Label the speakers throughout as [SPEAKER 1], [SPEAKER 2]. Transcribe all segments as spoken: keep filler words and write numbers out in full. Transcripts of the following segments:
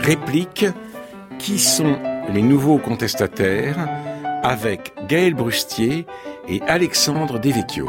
[SPEAKER 1] Réplique, qui sont les nouveaux contestataires, avec Gaël Brustier et Alexandre Devecchio.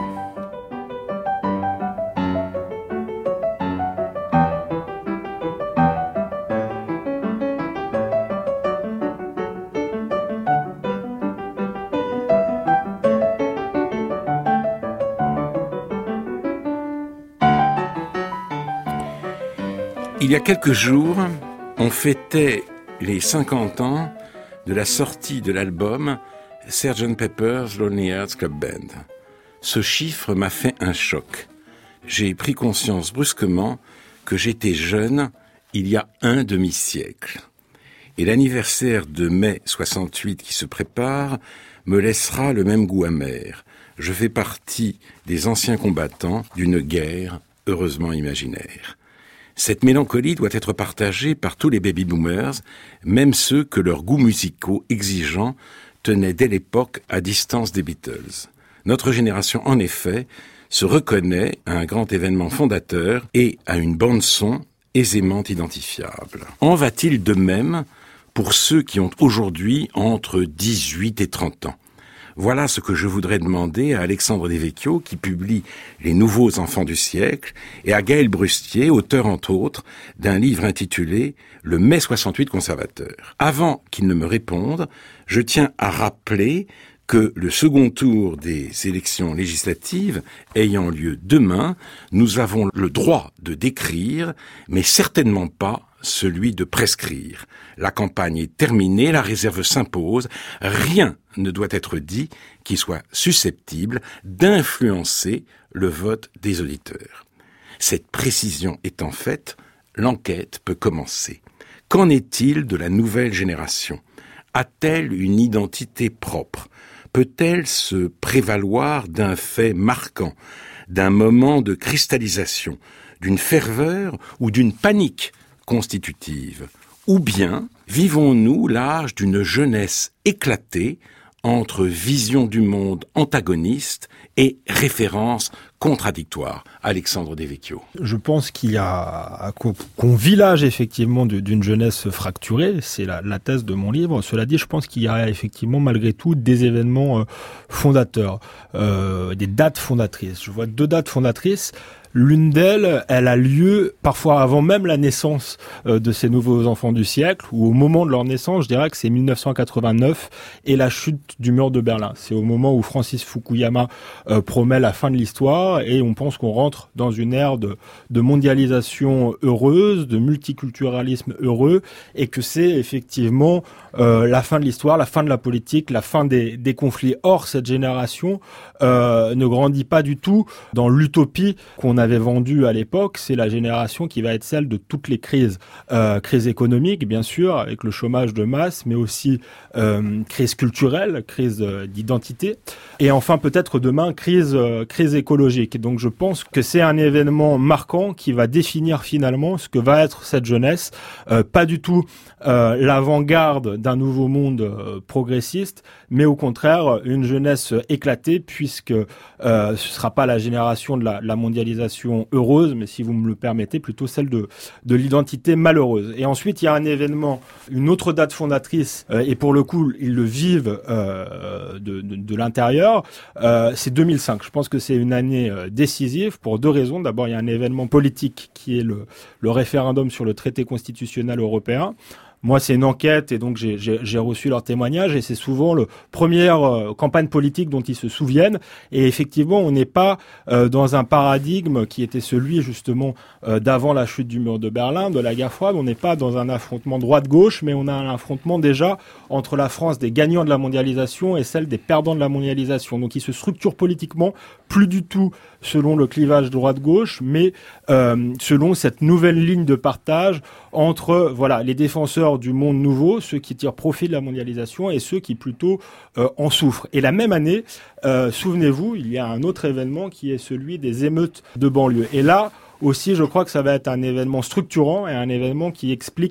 [SPEAKER 1] Il y a quelques jours, on fêtait les cinquante ans de la sortie de l'album sergent Pepper's Lonely Hearts Club Band. Ce chiffre m'a fait un choc. J'ai pris conscience brusquement que j'étais jeune il y a un demi-siècle. Et l'anniversaire de mai soixante-huit qui se prépare me laissera le même goût amer. Je fais partie des anciens combattants d'une guerre heureusement imaginaire. Cette mélancolie doit être partagée par tous les baby-boomers, même ceux que leurs goûts musicaux exigeants tenaient dès l'époque à distance des Beatles. Notre génération, en effet, se reconnaît à un grand événement fondateur et à une bande-son aisément identifiable. En va-t-il de même pour ceux qui ont aujourd'hui entre dix-huit et trente ans ? Voilà ce que je voudrais demander à Alexandre Devecchio, qui publie Les Nouveaux Enfants du siècle, et à Gaël Brustier, auteur entre autres d'un livre intitulé Le mai soixante-huit conservateur. Avant qu'il ne me réponde, je tiens à rappeler que le second tour des élections législatives ayant lieu demain, nous avons le droit de décrire, mais certainement pas celui de prescrire. La campagne est terminée, la réserve s'impose, rien ne doit être dit qui soit susceptible d'influencer le vote des auditeurs. Cette précision étant faite, l'enquête peut commencer. Qu'en est-il de la nouvelle génération ? A-t-elle une identité propre ? Peut-elle se prévaloir d'un fait marquant, d'un moment de cristallisation, d'une ferveur ou d'une panique constitutive? Ou bien vivons-nous l'âge d'une jeunesse éclatée entre vision du monde antagoniste et références contradictoires? Alexandre Devecchio.
[SPEAKER 2] Je pense qu'il y a qu'on vit l'âge effectivement d'une jeunesse fracturée, c'est la, la thèse de mon livre. Cela dit, je pense qu'il y a effectivement malgré tout des événements euh, fondateurs, euh, des dates fondatrices. Je vois deux dates fondatrices. L'une d'elles, elle a lieu parfois avant même la naissance euh, de ces nouveaux enfants du siècle, ou au moment de leur naissance, je dirais que c'est mille neuf cent quatre-vingt-neuf et la chute du mur de Berlin. C'est au moment où Francis Fukuyama euh, promet la fin de l'histoire et on pense qu'on rentre dans une ère de, de mondialisation heureuse, de multiculturalisme heureux, et que c'est effectivement euh, la fin de l'histoire, la fin de la politique, la fin des, des conflits. Or, cette génération euh, ne grandit pas du tout dans l'utopie qu'on a avait vendu à l'époque. C'est la génération qui va être celle de toutes les crises. Euh, crise économique, bien sûr, avec le chômage de masse, mais aussi euh, crise culturelle, crise euh, d'identité. Et enfin, peut-être demain, crise, euh, crise écologique. Donc je pense que c'est un événement marquant qui va définir finalement ce que va être cette jeunesse. Euh, pas du tout euh, l'avant-garde d'un nouveau monde euh, progressiste, mais au contraire, une jeunesse éclatée, puisque euh, ce ne sera pas la génération de la, la mondialisation heureuse, mais si vous me le permettez, plutôt celle de, de l'identité malheureuse. Et ensuite, il y a un événement, une autre date fondatrice, euh, et pour le coup, ils le vivent euh, de, de, de l'intérieur, euh, c'est deux mille cinq. Je pense que c'est une année euh, décisive pour deux raisons. D'abord, il y a un événement politique qui est le, le référendum sur le traité constitutionnel européen. Moi, c'est une enquête et donc j'ai, j'ai, j'ai reçu leurs témoignages et c'est souvent la première euh, campagne politique dont ils se souviennent. Et effectivement, on n'est pas euh, dans un paradigme qui était celui justement euh, d'avant la chute du mur de Berlin, de la guerre froide. On n'est pas dans un affrontement droite-gauche, mais on a un affrontement déjà entre la France des gagnants de la mondialisation et celle des perdants de la mondialisation. Donc, ils se structurent politiquement plus du tout selon le clivage droite-gauche, mais euh, selon cette nouvelle ligne de partage entre voilà les défenseurs du monde nouveau, ceux qui tirent profit de la mondialisation et ceux qui plutôt euh, en souffrent. Et la même année, euh, souvenez-vous, il y a un autre événement qui est celui des émeutes de banlieue. Et là aussi, je crois que ça va être un événement structurant et un événement qui explique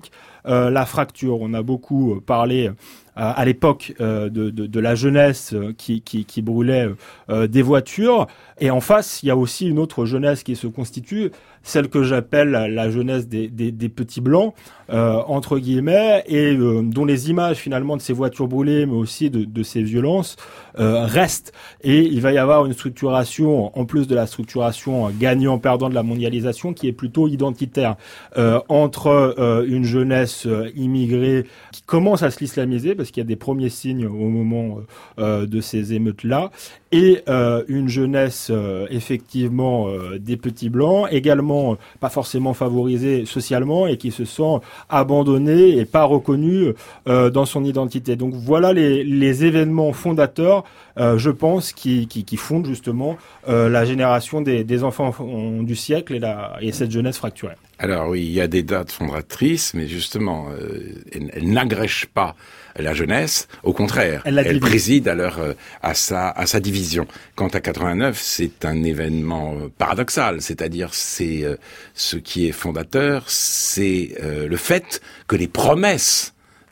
[SPEAKER 2] euh, la fracture. On a beaucoup parlé à l'époque euh, de, de, de la jeunesse qui, qui, qui brûlait euh, des voitures. Et en face, il y a aussi une autre jeunesse qui se constitue, celle que j'appelle la jeunesse des, des, des petits blancs, euh, entre guillemets, et euh, dont les images finalement de ces voitures brûlées, mais aussi de, de ces violences, euh, restent. Et il va y avoir une structuration, en plus de la structuration gagnant-perdant de la mondialisation, qui est plutôt identitaire, euh, entre euh, une jeunesse immigrée qui commence à se l'islamiser, parce qu'il y a des premiers signes au moment euh, de ces émeutes-là, et euh, une jeunesse euh, effectivement euh, des petits blancs, également euh, pas forcément favorisée socialement et qui se sent abandonnée et pas reconnue euh, dans son identité. Donc voilà les, les événements fondateurs, euh, je pense, qui, qui, qui fondent justement euh, la génération des, des enfants du siècle et, la, et cette jeunesse fracturée.
[SPEAKER 1] Alors oui, il y a des dates fondatrices, mais justement, euh, elles, elles n'agrègent pas la jeunesse. Au contraire, elle, elle préside à leur euh, à sa à sa division. Quant à quatre-vingt-neuf, c'est un événement euh, paradoxal, c'est-à-dire c'est euh, ce qui est fondateur, c'est euh, le fait que les promesses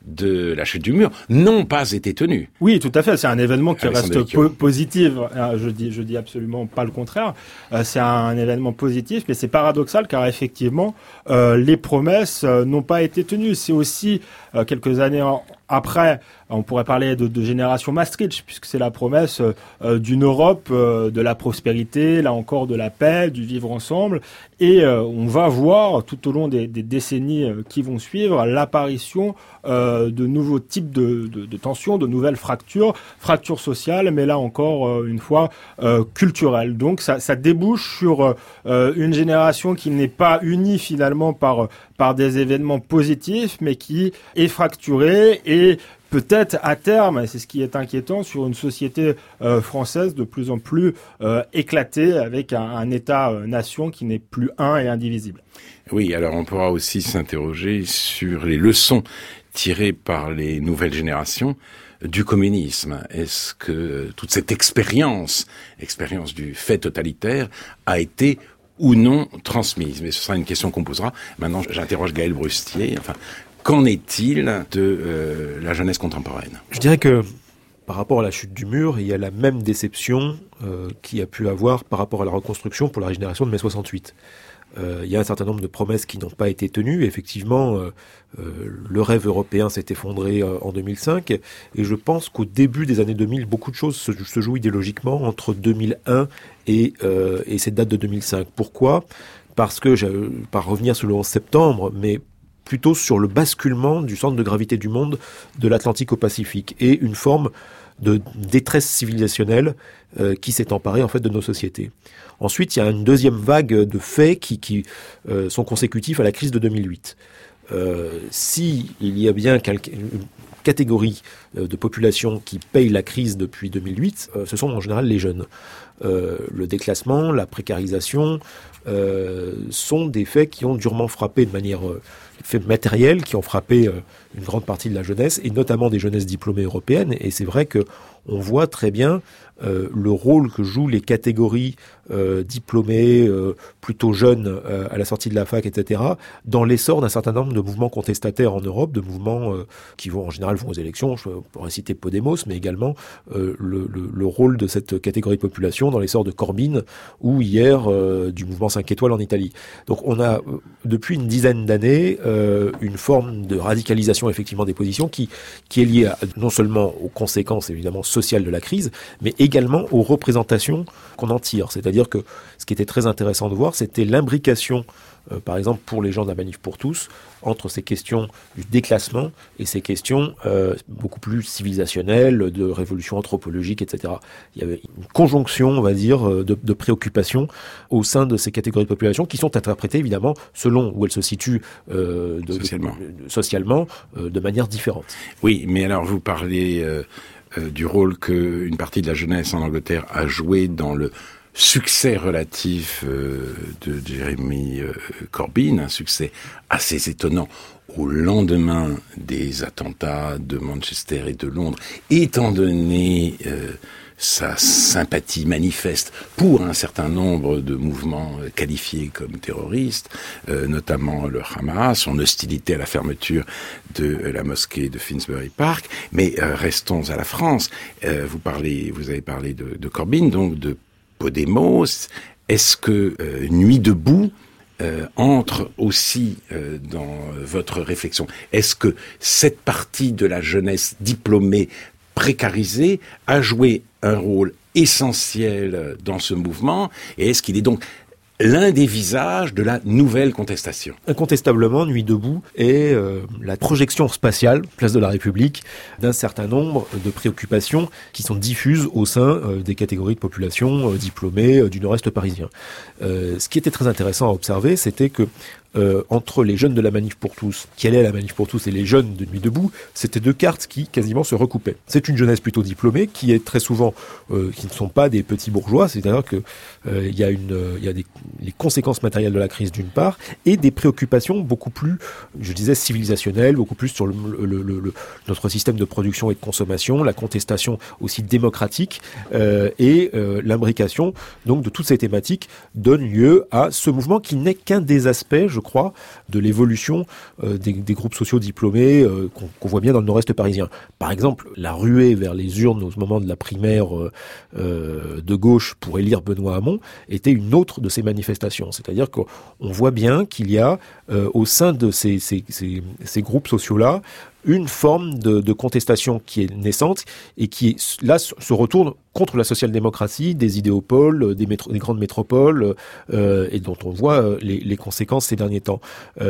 [SPEAKER 1] de la chute du mur n'ont pas été tenues.
[SPEAKER 2] Oui, tout à fait. C'est un événement qui reste po- positif. Je dis, je dis absolument pas le contraire. Euh, c'est un événement positif, mais c'est paradoxal car effectivement, euh, les promesses euh, n'ont pas été tenues. C'est aussi euh, quelques années en, après, on pourrait parler de, de génération Maastricht, puisque c'est la promesse euh, d'une Europe, euh, de la prospérité, là encore de la paix, du vivre ensemble. Et euh, on va voir tout au long des, des décennies euh, qui vont suivre l'apparition euh, de nouveaux types de, de, de tensions, de nouvelles fractures, fractures sociales, mais là encore euh, une fois euh, culturelles. Donc ça, ça débouche sur euh, une génération qui n'est pas unie finalement par par des événements positifs, mais qui est fracturée et peut-être à terme, et c'est ce qui est inquiétant, sur une société euh, française de plus en plus euh, éclatée, avec un, un État-nation qui n'est plus un et indivisible.
[SPEAKER 1] Oui, alors on pourra aussi s'interroger sur les leçons tirées par les nouvelles générations du communisme. Est-ce que toute cette expérience, expérience du fait totalitaire, a été ou non transmise? Mais ce sera une question qu'on posera. Maintenant, j'interroge Gaël Brustier. Enfin, qu'en est-il de euh, la jeunesse contemporaine?
[SPEAKER 3] Je dirais que par rapport à la chute du mur, il y a la même déception euh, qu'il y a pu avoir par rapport à la reconstruction pour la génération de mai soixante-huit. Euh, il y a un certain nombre de promesses qui n'ont pas été tenues. Effectivement, euh, euh, le rêve européen s'est effondré euh, en deux mille cinq. Et je pense qu'au début des années deux mille, beaucoup de choses se, se jouent idéologiquement entre deux mille un et, euh, et cette date de deux mille cinq. Pourquoi ? Parce que, je ne vais pas revenir sur le onze septembre, mais plutôt sur le basculement du centre de gravité du monde de l'Atlantique au Pacifique et une forme de détresse civilisationnelle euh, qui s'est emparée en fait de nos sociétés. Ensuite, il y a une deuxième vague de faits qui, qui euh, sont consécutifs à la crise de deux mille huit. Euh, si il y a bien quelque, une catégorie euh, de population qui paye la crise depuis deux mille huit, euh, ce sont en général les jeunes. Euh, le déclassement, la précarisation euh, sont des faits qui ont durement frappé de manière euh, faits matériels, qui ont frappé euh, une grande partie de la jeunesse, et notamment des jeunesses diplômées européennes. Et c'est vrai que on voit très bien euh, le rôle que jouent les catégories euh, diplômées, euh, plutôt jeunes euh, à la sortie de la fac, et cetera, dans l'essor d'un certain nombre de mouvements contestataires en Europe, de mouvements euh, qui vont en général vont aux élections. Je pourrais citer Podemos, mais également euh, le, le, le rôle de cette catégorie de population dans l'essor de Corbyn, ou hier euh, du mouvement cinq étoiles en Italie. Donc on a, euh, depuis une dizaine d'années, euh, une forme de radicalisation effectivement des positions qui, qui est liée à, non seulement aux conséquences évidemment sociales de la crise, mais également aux représentations qu'on en tire. C'est-à-dire que ce qui était très intéressant de voir, c'était l'imbrication, euh, par exemple pour les gens de la Manif pour tous, entre ces questions du déclassement et ces questions euh, beaucoup plus civilisationnelles, de révolution anthropologique, et cetera. Il y avait une conjonction, on va dire, de, de préoccupations au sein de ces catégories de population qui sont interprétées, évidemment, selon où elles se situent euh, de,
[SPEAKER 1] socialement,
[SPEAKER 3] de, de, socialement euh, de manière différente.
[SPEAKER 1] Oui, mais alors vous parlez euh, euh, du rôle qu'une partie de la jeunesse en Angleterre a joué dans le succès relatif euh, de Jeremy euh, Corbyn, un succès assez étonnant au lendemain des attentats de Manchester et de Londres, étant donné euh, sa sympathie manifeste pour un certain nombre de mouvements qualifiés comme terroristes, euh, notamment le Hamas, son hostilité à la fermeture de la mosquée de Finsbury Park. Mais euh, restons à la France. Euh, vous parlez, vous avez parlé de, de Corbyn, donc de Podemos. Est-ce que euh, Nuit debout euh, entre aussi euh, dans votre réflexion? Est-ce que cette partie de la jeunesse diplômée précarisée a joué un rôle essentiel dans ce mouvement, et est-ce qu'il est donc l'un des visages de la nouvelle contestation?
[SPEAKER 3] Incontestablement, Nuit debout est euh, la projection spatiale, place de la République, d'un certain nombre de préoccupations qui sont diffuses au sein euh, des catégories de population euh, diplômées euh, du nord-est parisien. Euh, ce qui était très intéressant à observer, c'était que Euh, entre les jeunes de la Manif pour tous, quelle est la Manif pour tous, et les jeunes de Nuit debout, c'était deux cartes qui quasiment se recoupaient. C'est une jeunesse plutôt diplômée, qui est très souvent, euh, qui ne sont pas des petits bourgeois, c'est-à-dire que euh, il y a une, euh, il y a des les conséquences matérielles de la crise d'une part, et des préoccupations beaucoup plus, je disais, civilisationnelles, beaucoup plus sur le, le, le, le, notre système de production et de consommation, la contestation aussi démocratique, euh, et euh, l'imbrication donc de toutes ces thématiques donne lieu à ce mouvement qui n'est qu'un des aspects, je crois, de l'évolution euh, des, des groupes sociaux diplômés euh, qu'on, qu'on voit bien dans le nord-est parisien. Par exemple, la ruée vers les urnes au moment de la primaire euh, euh, de gauche pour élire Benoît Hamon était une autre de ces manifestations. C'est-à-dire qu'on voit bien qu'il y a euh, au sein de ces, ces, ces, ces groupes sociaux-là une forme de, de contestation qui est naissante et qui, là, se retourne contre la social-démocratie, des idéopoles, des, métro, des grandes métropoles, euh, et dont on voit les, les conséquences ces derniers temps.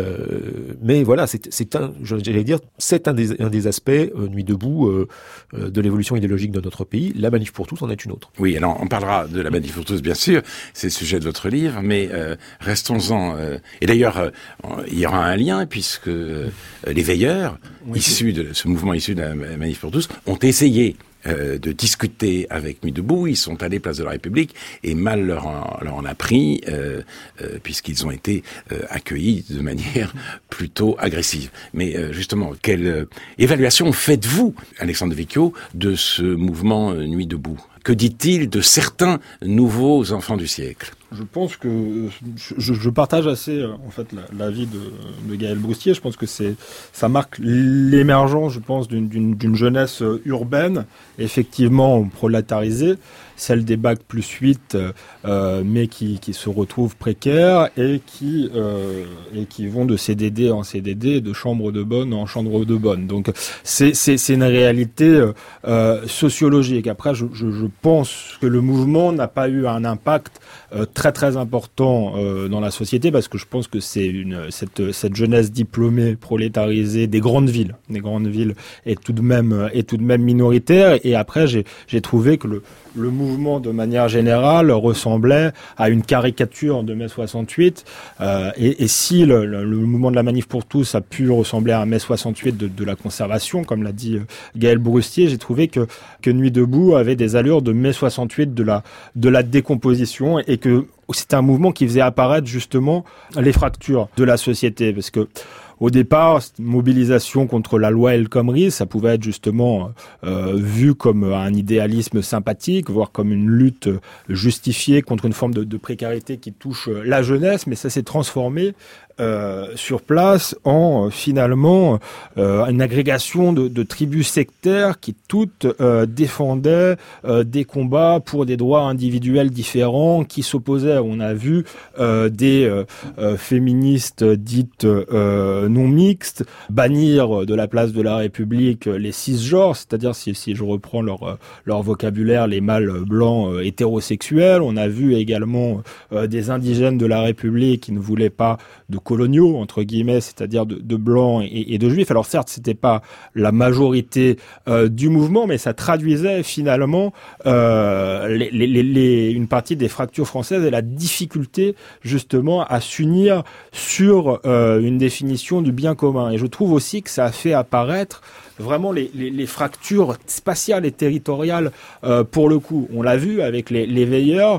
[SPEAKER 3] Euh, mais voilà, c'est, c'est un, j'allais dire, c'est un des, un des aspects, euh, Nuit debout, euh, de l'évolution idéologique de notre pays. La Manif pour tous en est une autre.
[SPEAKER 1] Oui, alors on parlera de la Manif pour tous, bien sûr, c'est le sujet de votre livre, mais euh, restons-en. Euh, et d'ailleurs, euh, il y aura un lien, puisque euh, les veilleurs, oui, issus de ce mouvement issu de la Manif pour tous, ont essayé Euh, de discuter avec Nuit debout. Ils sont allés place de la République et mal leur en, leur en a pris euh, euh, puisqu'ils ont été euh, accueillis de manière plutôt agressive. Mais euh, justement, quelle euh, évaluation faites-vous, Alexandre Devecchio, de ce mouvement euh, Nuit debout? Que dit-il de certains nouveaux enfants du siècle?
[SPEAKER 2] Je pense que je, je partage assez euh, en fait la, l'avis de, de Gaël Broustier. Je pense que c'est ça marque l'émergence, je pense, d'une, d'une, d'une jeunesse urbaine, effectivement prolétarisée, celle des bacs plus huit, euh, mais qui, qui se retrouvent précaires et qui euh, et qui vont de C D D en C D D, de chambre de bonne en chambre de bonne. Donc c'est c'est, c'est une réalité euh, sociologique. Après, je, je, je pense que le mouvement n'a pas eu un impact euh, très très important euh, dans la société, parce que je pense que c'est une cette cette jeunesse diplômée prolétarisée des grandes villes, des grandes villes est tout de même est tout de même minoritaire. Et après, j'ai j'ai trouvé que le le mouvement, de manière générale, ressemblait à une caricature de mai soixante-huit. Euh, et, et si le, le, le mouvement de la Manif pour tous a pu ressembler à un mai soixante-huit de, de la conservation, comme l'a dit Gaël Broustier, j'ai trouvé que, que Nuit debout avait des allures de mai soixante-huit de la, de la décomposition, et que c'était un mouvement qui faisait apparaître justement les fractures de la société. Parce que au départ, cette mobilisation contre la loi El Khomri, ça pouvait être justement euh, vu comme un idéalisme sympathique, voire comme une lutte justifiée contre une forme de, de précarité qui touche la jeunesse, mais ça s'est transformé Euh, sur place en euh, finalement euh, une agrégation de, de tribus sectaires qui toutes euh, défendaient euh, des combats pour des droits individuels différents, qui s'opposaient. On a vu euh, des euh, euh, féministes dites euh, non mixtes bannir de la place de la République les cisgenres, c'est-à-dire, si, si je reprends leur, leur vocabulaire, les mâles blancs euh, hétérosexuels. On a vu également euh, des indigènes de la République qui ne voulaient pas de coloniaux, entre guillemets, c'est-à-dire de, de blancs et, et de juifs. Alors certes, c'était pas la majorité euh, du mouvement, mais ça traduisait finalement euh, les, les, les, une partie des fractures françaises et la difficulté justement à s'unir sur euh, une définition du bien commun. Et je trouve aussi que ça a fait apparaître vraiment les, les, les fractures spatiales et territoriales euh, pour le coup. On l'a vu avec les, les veilleurs.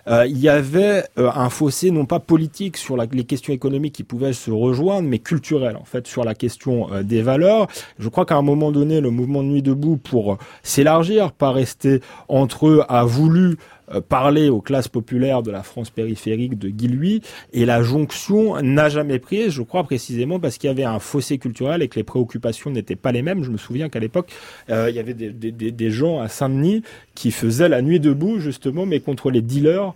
[SPEAKER 2] euh, il y avait euh, un fossé non pas politique sur la, les questions économiques qui pouvaient se rejoindre, mais culturel en fait sur la question euh, des valeurs. Je crois qu'à un moment donné, le mouvement de Nuit debout, pour euh, s'élargir, pas rester entre eux, a voulu euh, parler aux classes populaires de la France périphérique de Guy Louis, et la jonction n'a jamais pris, je crois précisément parce qu'il y avait un fossé culturel et que les préoccupations n'étaient pas les mêmes. Je me souviens qu'à l'époque, euh, il y avait des, des, des gens à Saint-Denis qui faisaient la Nuit debout justement, mais contre les dealers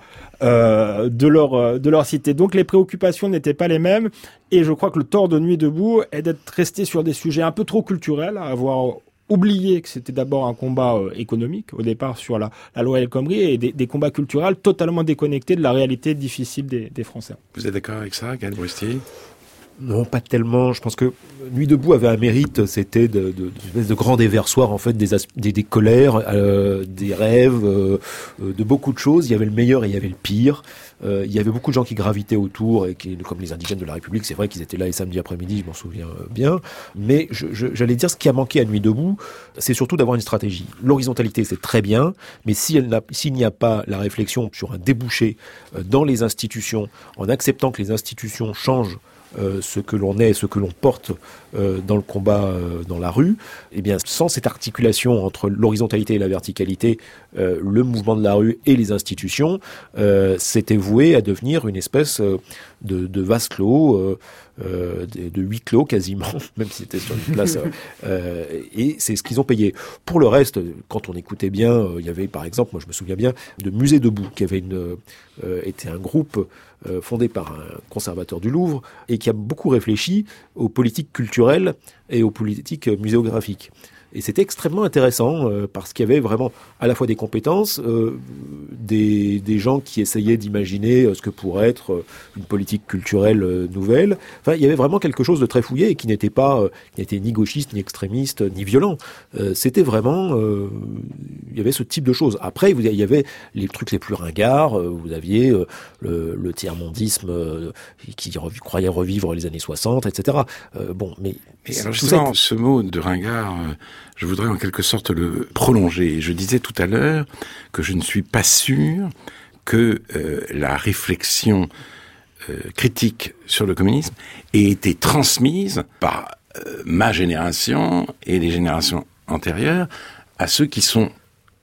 [SPEAKER 2] euh, de leur de leur cité. Donc les préoccupations n'étaient pas les mêmes, et je crois que le tort de Nuit debout est d'être resté sur des sujets un peu trop culturels, à avoir oublié que c'était d'abord un combat euh, économique au départ sur la, la loi El Khomri, et des, des combats culturels totalement déconnectés de la réalité difficile des, des Français.
[SPEAKER 1] Vous êtes d'accord avec ça, Gaël Brustier ?
[SPEAKER 3] Non, pas tellement. Je pense que Nuit debout avait un mérite, c'était de, de, de, de grand déversoir en fait des, as, des, des colères, euh, des rêves, euh, de beaucoup de choses. Il y avait le meilleur et il y avait le pire. Euh, il y avait beaucoup de gens qui gravitaient autour, et qui, comme les indigènes de la République, c'est vrai qu'ils étaient là les samedis après-midi, je m'en souviens bien. Mais je, je, j'allais dire, ce qui a manqué à Nuit debout, c'est surtout d'avoir une stratégie. L'horizontalité, c'est très bien, mais si elle n'a, s'il n'y a pas la réflexion sur un débouché dans les institutions, en acceptant que les institutions changent Euh, ce que l'on est, ce que l'on porte euh, dans le combat, euh, dans la rue, eh bien, sans cette articulation entre l'horizontalité et la verticalité, euh, le mouvement de la rue et les institutions, euh, c'était voué à devenir une espèce euh, de, de vase clos, euh, euh, de, de huis clos quasiment, même si c'était sur une place. Euh, et c'est ce qu'ils ont payé. Pour le reste, quand on écoutait bien, euh, il y avait par exemple, moi je me souviens bien, de Musée debout, qui avait une, euh, était un groupe Euh, fondé par un conservateur du Louvre, et qui a beaucoup réfléchi aux politiques culturelles et aux politiques muséographiques. Et c'était extrêmement intéressant euh, parce qu'il y avait vraiment à la fois des compétences, euh, des, des gens qui essayaient d'imaginer euh, ce que pourrait être euh, une politique culturelle euh, nouvelle. Enfin, il y avait vraiment quelque chose de très fouillé et qui n'était pas, euh, qui n'était ni gauchiste, ni extrémiste, ni violent. Euh, c'était vraiment, euh, il y avait ce type de choses. Après, il y avait les trucs les plus ringards. Euh, vous aviez euh, le, le tiers-mondisme euh, qui rev- croyait revivre les années soixante, et cetera. Euh, bon, mais,
[SPEAKER 1] mais alors justement, ça, ce mot de ringard, euh, je voudrais en quelque sorte le prolonger. Je disais tout à l'heure que je ne suis pas sûr que euh, la réflexion euh, critique sur le communisme ait été transmise par euh, ma génération et les générations antérieures à ceux qui sont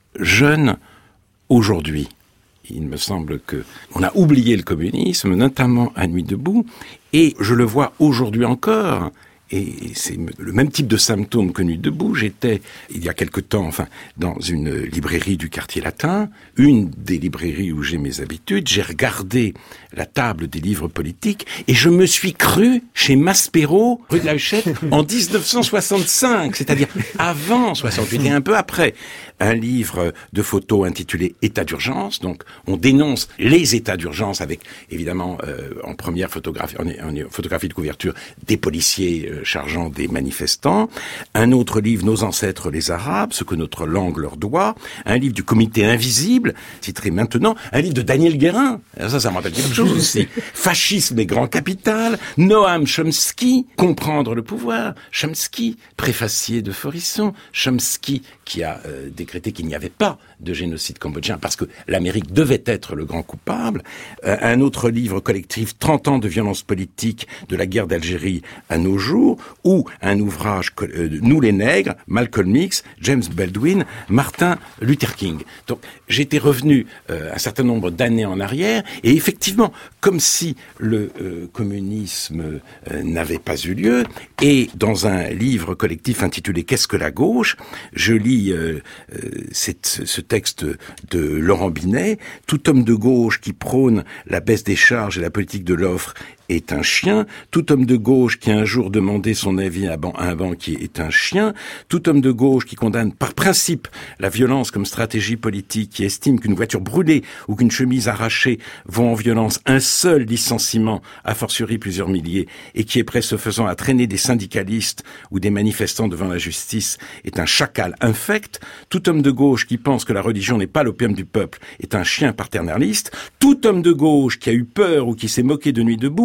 [SPEAKER 1] jeunes aujourd'hui. Il me semble que on a oublié le communisme, notamment à Nuit debout, et je le vois aujourd'hui encore. Et c'est le même type de symptômes que Nuit debout. J'étais, il y a quelque temps, enfin, dans une librairie du quartier latin, une des librairies où j'ai mes habitudes. J'ai regardé la table des livres politiques et je me suis cru chez Maspero, rue de la Huchette, en dix-neuf cent soixante-cinq, c'est-à-dire avant soixante-huit et un peu après. Un livre de photos intitulé État d'urgence. Donc, on dénonce les états d'urgence avec, évidemment, euh, en première photographie, en, en photographie de couverture, des policiers euh, chargeant des manifestants. Un autre livre, Nos ancêtres les Arabes, ce que notre langue leur doit. Un livre du Comité invisible, titré Maintenant. Un livre de Daniel Guérin. Alors ça, ça me rappelle quelque chose aussi. Fascisme et grand capital. Noam Chomsky, Comprendre le pouvoir. Chomsky, préfacier de Forisson. Chomsky, qui a euh, décrété qu'il n'y avait pas de génocide cambodgien parce que l'Amérique devait être le grand coupable. Euh, un autre livre collectif, trente ans de violence politique de la guerre d'Algérie à nos jours, ou un ouvrage, euh, Nous les nègres, Malcolm X, James Baldwin, Martin Luther King. Donc j'étais revenu euh, un certain nombre d'années en arrière, et effectivement, comme si le euh, communisme euh, n'avait pas eu lieu, et dans un livre collectif intitulé Qu'est-ce que la gauche, je lis euh, euh, cette, ce texte de Laurent Binet. Tout homme de gauche qui prône la baisse des charges et la politique de l'offre est un chien. Tout homme de gauche qui a un jour demandé son avis à un banquier est un chien. Tout homme de gauche qui condamne par principe la violence comme stratégie politique, qui estime qu'une voiture brûlée ou qu'une chemise arrachée vont en violence un seul licenciement, a fortiori plusieurs milliers, et qui est prêt ce faisant à traîner des syndicalistes ou des manifestants devant la justice est un chacal infect. Tout homme de gauche qui pense que la religion n'est pas l'opium du peuple est un chien paternaliste. Tout homme de gauche qui a eu peur ou qui s'est moqué de Nuit debout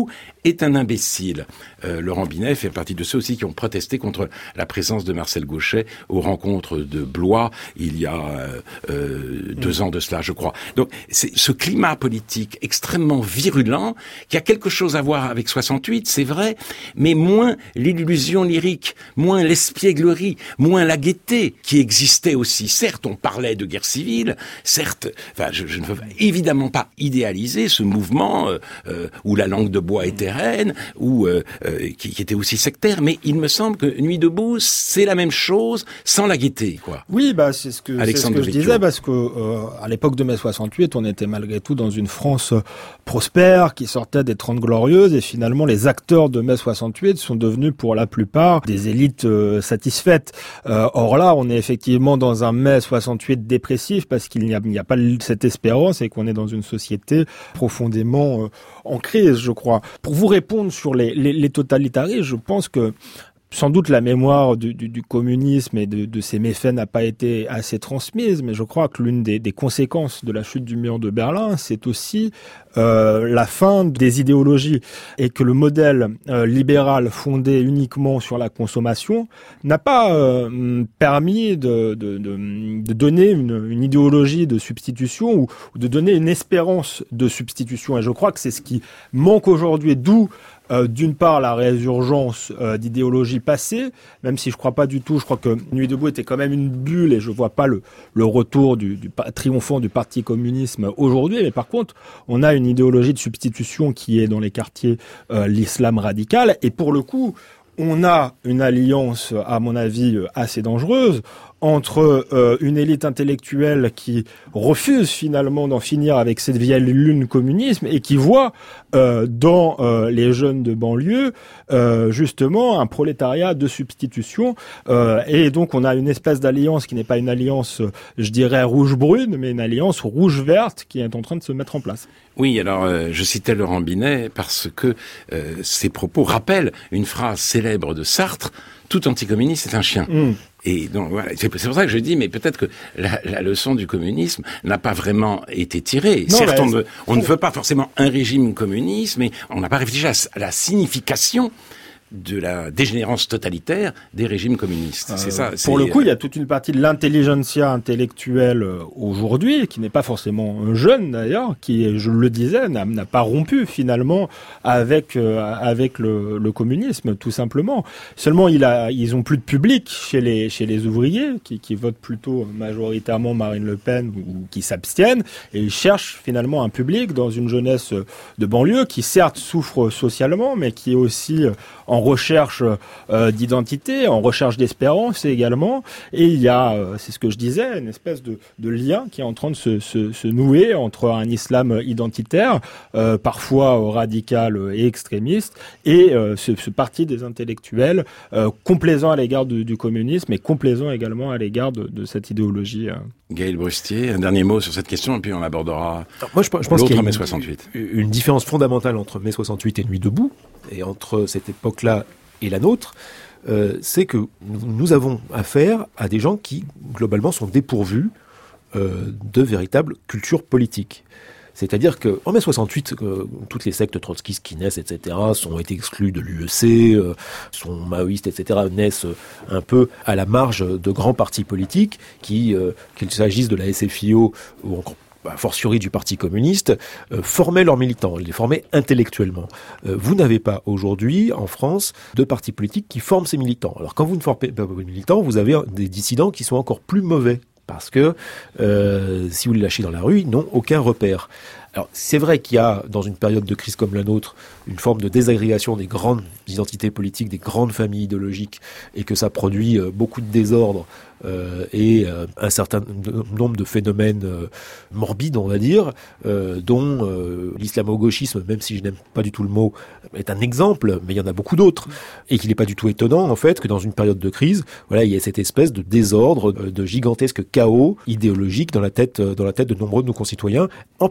[SPEAKER 1] est un imbécile. Euh, Laurent Binet fait partie de ceux aussi qui ont protesté contre la présence de Marcel Gauchet aux rencontres de Blois il y a euh, euh, deux mmh. ans de cela, je crois. Donc c'est ce climat politique extrêmement virulent qui a quelque chose à voir avec soixante-huit, c'est vrai, mais moins l'illusion lyrique, moins l'espièglerie, moins la gaieté qui existait aussi. Certes, on parlait de guerre civile, certes, enfin, je, je ne veux évidemment pas idéaliser ce mouvement euh, euh, où la langue de bois était reine, ou euh, euh, qui, qui était aussi sectaire, mais il me semble que Nuit debout, c'est la même chose, sans la gaieté, quoi.
[SPEAKER 2] Oui, bah c'est ce que, c'est ce que je disais, parce que euh, à l'époque de mai soixante-huit, on était malgré tout dans une France prospère, qui sortait des Trente Glorieuses, et finalement les acteurs de mai soixante-huit sont devenus pour la plupart des élites euh, satisfaites. Euh, or là, on est effectivement dans un mai soixante-huit dépressif, parce qu'il n'y a, il n'y a pas cette espérance, et qu'on est dans une société profondément euh, en crise, je crois. Pour vous répondre sur les, les, les totalitarismes, je pense que sans doute la mémoire du, du, du communisme et de, de ses méfaits n'a pas été assez transmise, mais je crois que l'une des, des conséquences de la chute du mur de Berlin, c'est aussi euh, la fin des idéologies, et que le modèle euh, libéral fondé uniquement sur la consommation n'a pas euh, permis de, de, de, de donner une, une idéologie de substitution, ou, ou de donner une espérance de substitution. Et je crois que c'est ce qui manque aujourd'hui, d'où Euh, d'une part la résurgence euh, d'idéologies passées, même si je crois pas du tout, je crois que Nuit debout était quand même une bulle, et je vois pas le, le retour du, du triomphant du parti communisme aujourd'hui, mais par contre on a une idéologie de substitution qui est dans les quartiers euh, l'islam radical, et pour le coup on a une alliance, à mon avis, assez dangereuse entre euh, une élite intellectuelle qui refuse finalement d'en finir avec cette vieille lune communisme, et qui voit euh, dans euh, les jeunes de banlieue euh, justement un prolétariat de substitution, euh, et donc on a une espèce d'alliance qui n'est pas une alliance, je dirais, rouge-brune, mais une alliance rouge-verte qui est en train de se mettre en place.
[SPEAKER 1] Oui, alors euh, je citais Laurent Binet parce que euh, ses propos rappellent une phrase célèbre de Sartre: tout anticommuniste est un chien. Mmh. Et donc voilà, c'est pour ça que je dis, mais peut-être que la, la leçon du communisme n'a pas vraiment été tirée. Non, Certes, on, ne, on ne veut pas forcément un régime communiste, mais on n'a pas réfléchi à, à la signification de la dégénérance totalitaire des régimes communistes. Euh, c'est ça.
[SPEAKER 2] Pour le coup, il y a toute une partie de l'intelligentsia intellectuelle aujourd'hui, qui n'est pas forcément jeune d'ailleurs, qui, je le disais, n'a, n'a pas rompu finalement avec euh, avec le, le communisme, tout simplement. Seulement, il a, ils ont plus de public chez les chez les ouvriers, qui, qui votent plutôt majoritairement Marine Le Pen, ou qui s'abstiennent, et ils cherchent finalement un public dans une jeunesse de banlieue qui certes souffre socialement, mais qui est aussi en recherche euh, d'identité, en recherche d'espérance également. Et il y a, euh, c'est ce que je disais, une espèce de, de lien qui est en train de se, se, se nouer entre un islam identitaire, euh, parfois euh, radical et extrémiste, et euh, ce, ce parti des intellectuels, euh, complaisant à l'égard du, du communisme, et complaisant également à l'égard de, de cette idéologie. Euh.
[SPEAKER 1] Gaël Brustier, un dernier mot sur cette question, et puis on abordera
[SPEAKER 3] Alors, moi, je, je pense
[SPEAKER 1] l'autre
[SPEAKER 3] qu'il y a
[SPEAKER 1] mai soixante-huit.
[SPEAKER 3] Une, une différence fondamentale entre mai soixante-huit et Nuit debout, et entre cette époque-là et la nôtre, euh, c'est que nous avons affaire à des gens qui, globalement, sont dépourvus euh, de véritable culture politique. C'est-à-dire qu'en mai soixante-huit, euh, toutes les sectes trotskistes qui naissent, et cetera, sont été exclues de l'U E C, euh, sont maoïstes, et cetera, naissent un peu à la marge de grands partis politiques qui, euh, qu'il s'agisse de la S F I O ou encore a fortiori du Parti communiste, euh, formaient leurs militants, ils les formaient intellectuellement. Euh, vous n'avez pas aujourd'hui, en France, de partis politiques qui forment ces militants. Alors quand vous ne formez pas vos militants, vous avez des dissidents qui sont encore plus mauvais, parce que euh, si vous les lâchez dans la rue, ils n'ont aucun repère. Alors c'est vrai qu'il y a, dans une période de crise comme la nôtre, une forme de désagrégation des grandes identités politiques, des grandes familles idéologiques, et que ça produit euh, beaucoup de désordre euh, et euh, un certain nombre de phénomènes euh, morbides, on va dire, euh, dont euh, l'islamo-gauchisme, même si je n'aime pas du tout le mot, est un exemple, mais il y en a beaucoup d'autres, et qu'il n'est pas du tout étonnant, en fait, que dans une période de crise, voilà, il y ait cette espèce de désordre, de gigantesque chaos idéologique dans la tête, dans la tête de nombreux de nos concitoyens, en particulier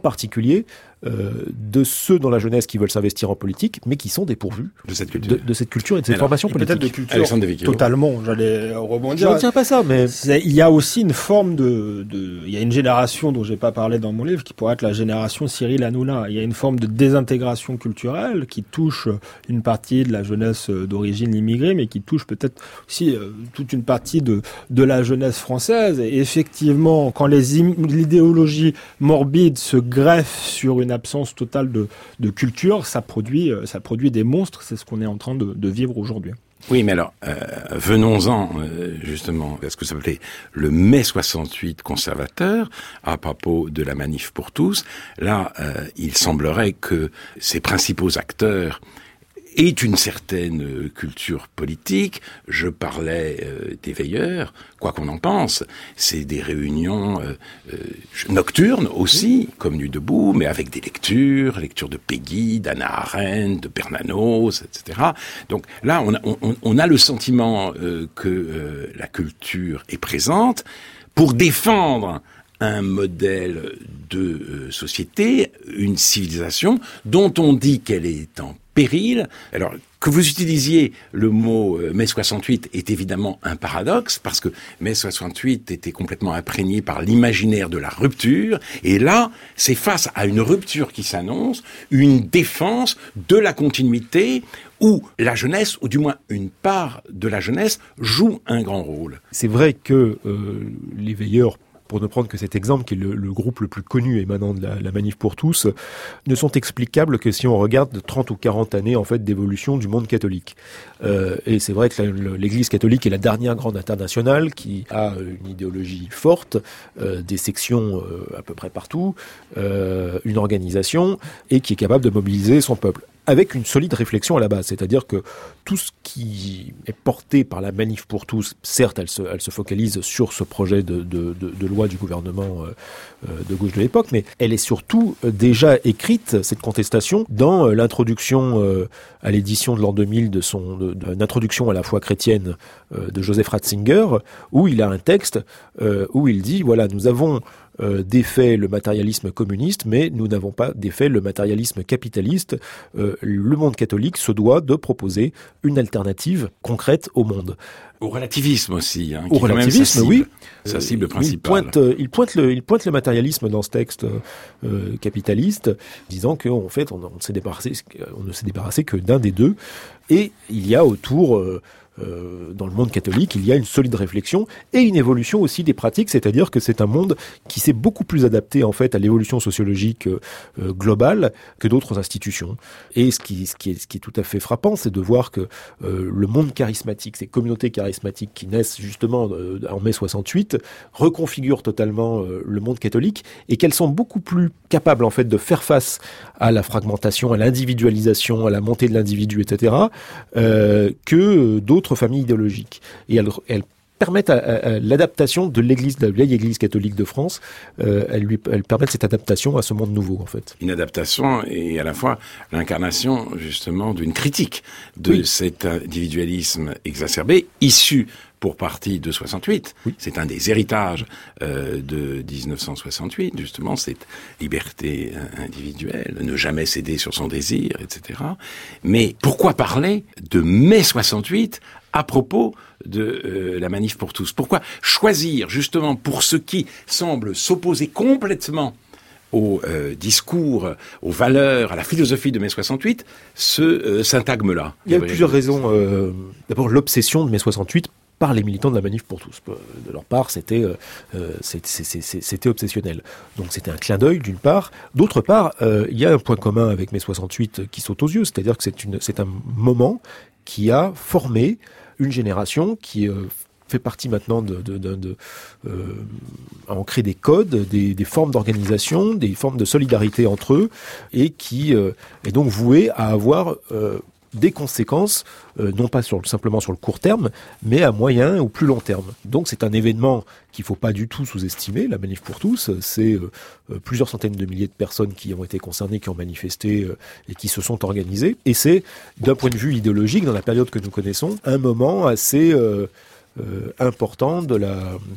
[SPEAKER 3] particulier euh, de ceux dans la jeunesse qui veulent s'investir en politique, mais qui sont dépourvus
[SPEAKER 1] de cette culture,
[SPEAKER 3] de, de, cette culture et de cette
[SPEAKER 2] Alors,
[SPEAKER 3] formation politique.
[SPEAKER 2] Peut-être de culture totalement, j'allais rebondir.
[SPEAKER 3] Je ne tiens pas ça, mais...
[SPEAKER 2] C'est, il y a aussi une forme de, de... Il y a une génération dont j'ai pas parlé dans mon livre, qui pourrait être la génération Cyril Hanouna. Il y a une forme de désintégration culturelle qui touche une partie de la jeunesse d'origine immigrée, mais qui touche peut-être aussi euh, toute une partie de, de la jeunesse française. Et effectivement, quand les im... l'idéologie morbide se greffe sur une absence totale de, de culture, ça produit, ça produit des monstres. C'est ce qu'on est en train de, de vivre aujourd'hui.
[SPEAKER 1] Oui, mais alors, euh, venons-en euh, justement à ce que ça s'appelait le mai soixante-huit conservateur, à propos de la manif pour tous. Là, euh, il semblerait que ses principaux acteurs aient une certaine culture politique. Je parlais euh, des veilleurs, quoi qu'on en pense. C'est des réunions euh, euh, nocturnes aussi, comme Nuit debout, mais avec des lectures, lectures de Peggy, d'Hannah Arendt, de Bernanos, et cetera. Donc là, on a, on, on a le sentiment euh, que euh, la culture est présente pour défendre un modèle de euh, société, une civilisation dont on dit qu'elle est en péril. Alors, que vous utilisiez le mot euh, mai soixante-huit est évidemment un paradoxe, parce que mai soixante-huit était complètement imprégné par l'imaginaire de la rupture, et là, c'est face à une rupture qui s'annonce, une défense de la continuité, où la jeunesse, ou du moins une part de la jeunesse, joue un grand rôle.
[SPEAKER 3] C'est vrai que euh, les veilleurs, pour ne prendre que cet exemple, qui est le, le groupe le plus connu émanant de la, la Manif pour tous, ne sont explicables que si on regarde trente ou quarante années en fait d'évolution du monde catholique. Euh, et c'est vrai que la, l'Église catholique est la dernière grande internationale qui a une idéologie forte, euh, des sections euh, à peu près partout, euh, une organisation, et qui est capable de mobiliser son peuple, avec une solide réflexion à la base. C'est-à-dire que tout ce qui est porté par la Manif pour tous, certes, elle se, elle se focalise sur ce projet de, de, de, de loi du gouvernement euh, de gauche de l'époque, mais elle est surtout déjà écrite, cette contestation, dans l'introduction euh, à l'édition de l'an deux mille de son de, de, une introduction à la foi chrétienne euh, de Joseph Ratzinger, où il a un texte euh, où il dit, voilà, nous avons Euh, défait le matérialisme communiste, mais nous n'avons pas défait le matérialisme capitaliste. Euh, le monde catholique se doit de proposer une alternative concrète au monde.
[SPEAKER 1] Au relativisme aussi, hein,
[SPEAKER 3] au
[SPEAKER 1] qui
[SPEAKER 3] relativisme,
[SPEAKER 1] sa cible,
[SPEAKER 3] oui.
[SPEAKER 1] Sa cible
[SPEAKER 3] euh,
[SPEAKER 1] principale.
[SPEAKER 3] Il pointe, euh, il pointe le, il pointe le matérialisme dans ce texte euh, capitaliste, disant qu'en fait, on, on, s'est débarrassé, on ne s'est débarrassé que d'un des deux. Et il y a autour euh, Euh, dans le monde catholique, il y a une solide réflexion et une évolution aussi des pratiques, c'est-à-dire que c'est un monde qui s'est beaucoup plus adapté en fait à l'évolution sociologique euh, globale que d'autres institutions. Et ce qui, ce, qui est, ce qui est tout à fait frappant, c'est de voir que euh, le monde charismatique, ces communautés charismatiques qui naissent justement euh, en mai soixante-huit, reconfigurent totalement euh, le monde catholique et qu'elles sont beaucoup plus capables en fait de faire face à la fragmentation, à l'individualisation, à la montée de l'individu, et cetera, euh, que d'autres familles idéologiques. Et elles, elles permettent à, à, à l'adaptation de l'Église, de la vieille Église catholique de France. Euh, elles, lui, elles permettent cette adaptation à ce monde nouveau, en fait.
[SPEAKER 1] Une adaptation et à la fois l'incarnation, justement, d'une critique de oui. cet individualisme exacerbé, issu pour partie de soixante-huit. Oui. C'est un des héritages euh, de dix-neuf cent soixante-huit, justement, cette liberté individuelle, ne jamais céder sur son désir, et cetera. Mais pourquoi parler de mai soixante-huit à propos de euh, la Manif pour tous? Pourquoi choisir, justement, pour ce qui semble s'opposer complètement au euh, discours, aux valeurs, à la philosophie de mai soixante-huit, ce euh, syntagme-là?
[SPEAKER 3] Il y a plusieurs raisons. Euh, d'abord, l'obsession de mai soixante-huit par les militants de la Manif pour tous. De leur part, c'était, euh, c'était, c'était, c'était obsessionnel. Donc c'était un clin d'œil, d'une part. D'autre part, euh, il y a un point commun avec mai soixante-huit qui saute aux yeux, c'est-à-dire que c'est, une, c'est un moment qui a formé une génération qui euh, fait partie maintenant de, de, de, de euh, à en créer des codes, des, des formes d'organisation, des formes de solidarité entre eux, et qui euh, est donc vouée à avoir euh, des conséquences, euh, non pas sur, simplement sur le court terme, mais à moyen ou plus long terme. Donc c'est un événement qu'il ne faut pas du tout sous-estimer, la Manif pour tous. C'est euh, plusieurs centaines de milliers de personnes qui ont été concernées, qui ont manifesté euh, et qui se sont organisées. Et c'est, d'un point de vue idéologique, dans la période que nous connaissons, un moment assez euh, euh, important de la...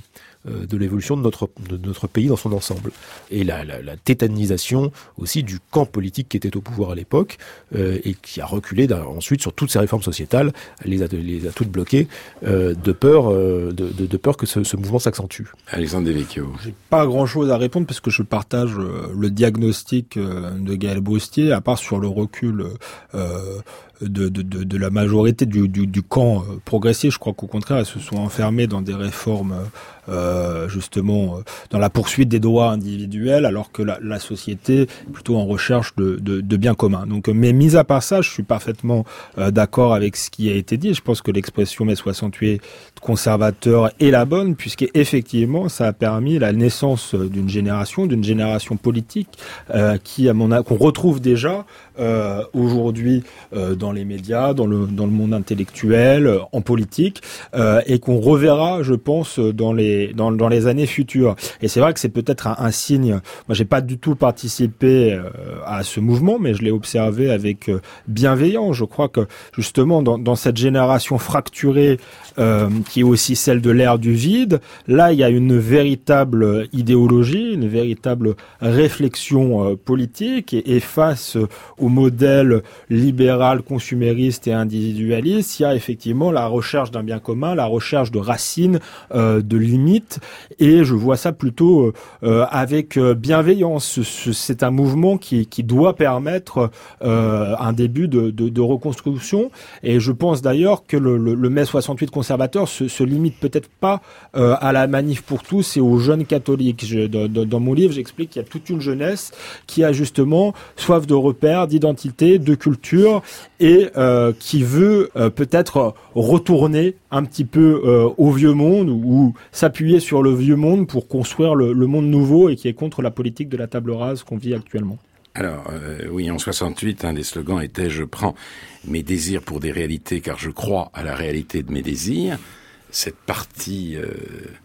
[SPEAKER 3] euh, de l'évolution de notre, de notre pays dans son ensemble. Et la, la, la tétanisation aussi du camp politique qui était au pouvoir à l'époque euh, et qui a reculé ensuite sur toutes ces réformes sociétales, les a, les a toutes bloquées euh, de peur, euh, de, de, de peur que ce, ce mouvement s'accentue.
[SPEAKER 1] Alexandre Devecchio.
[SPEAKER 2] J'ai pas grand-chose à répondre parce que je partage euh, le diagnostic euh, de Gaël Broustier, à part sur le recul euh, de, de, de, de la majorité du, du, du camp euh, progressiste. Je crois qu'au contraire, elles se sont enfermées dans des réformes euh, justement euh, dans la poursuite des droits individuels, alors que la, la société est plutôt en recherche de, de, de biens communs. Donc, mais mis à part ça, je suis parfaitement euh, d'accord avec ce qui a été dit. Je pense que l'expression mai soixante-huit conservateur est la bonne, puisqu'effectivement, ça a permis la naissance d'une génération, d'une génération politique euh, qui, à mon avis, qu'on retrouve déjà euh, aujourd'hui euh, dans les médias, dans le dans le monde intellectuel, euh, en politique, euh, et qu'on reverra, je pense, dans les dans dans les années futures. Et c'est vrai que c'est peut-être un, un signe. Moi, j'ai pas du tout participé euh, à ce mouvement, mais je l'ai observé avec euh, bienveillance. Je crois que justement dans dans cette génération fracturée, euh, qui est aussi celle de l'ère du vide, là, il y a une véritable idéologie, une véritable réflexion euh, politique, et, et face au modèle libéral, consumériste et individualiste, il y a effectivement la recherche d'un bien commun, la recherche de racines, euh, de limites, et je vois ça plutôt euh, avec bienveillance. C'est un mouvement qui, qui doit permettre euh, un début de, de, de reconstruction, et je pense d'ailleurs que le, le, le mai soixante-huit conservateur se, se limite peut-être pas euh, à la manif pour tous et aux jeunes catholiques. Je, de, de, dans mon livre, j'explique qu'il y a toute une jeunesse qui a justement soif de repères, d'identité, de culture, et euh, qui veut euh, peut-être retourner un petit peu euh, au vieux monde, ou, ou s'appuyer sur le vieux monde pour construire le, le monde nouveau, et qui est contre la politique de la table rase qu'on vit actuellement.
[SPEAKER 1] Alors, euh, oui, en soixante-huit, un des slogans était « Je prends mes désirs pour des réalités car je crois à la réalité de mes désirs ». Cette partie euh,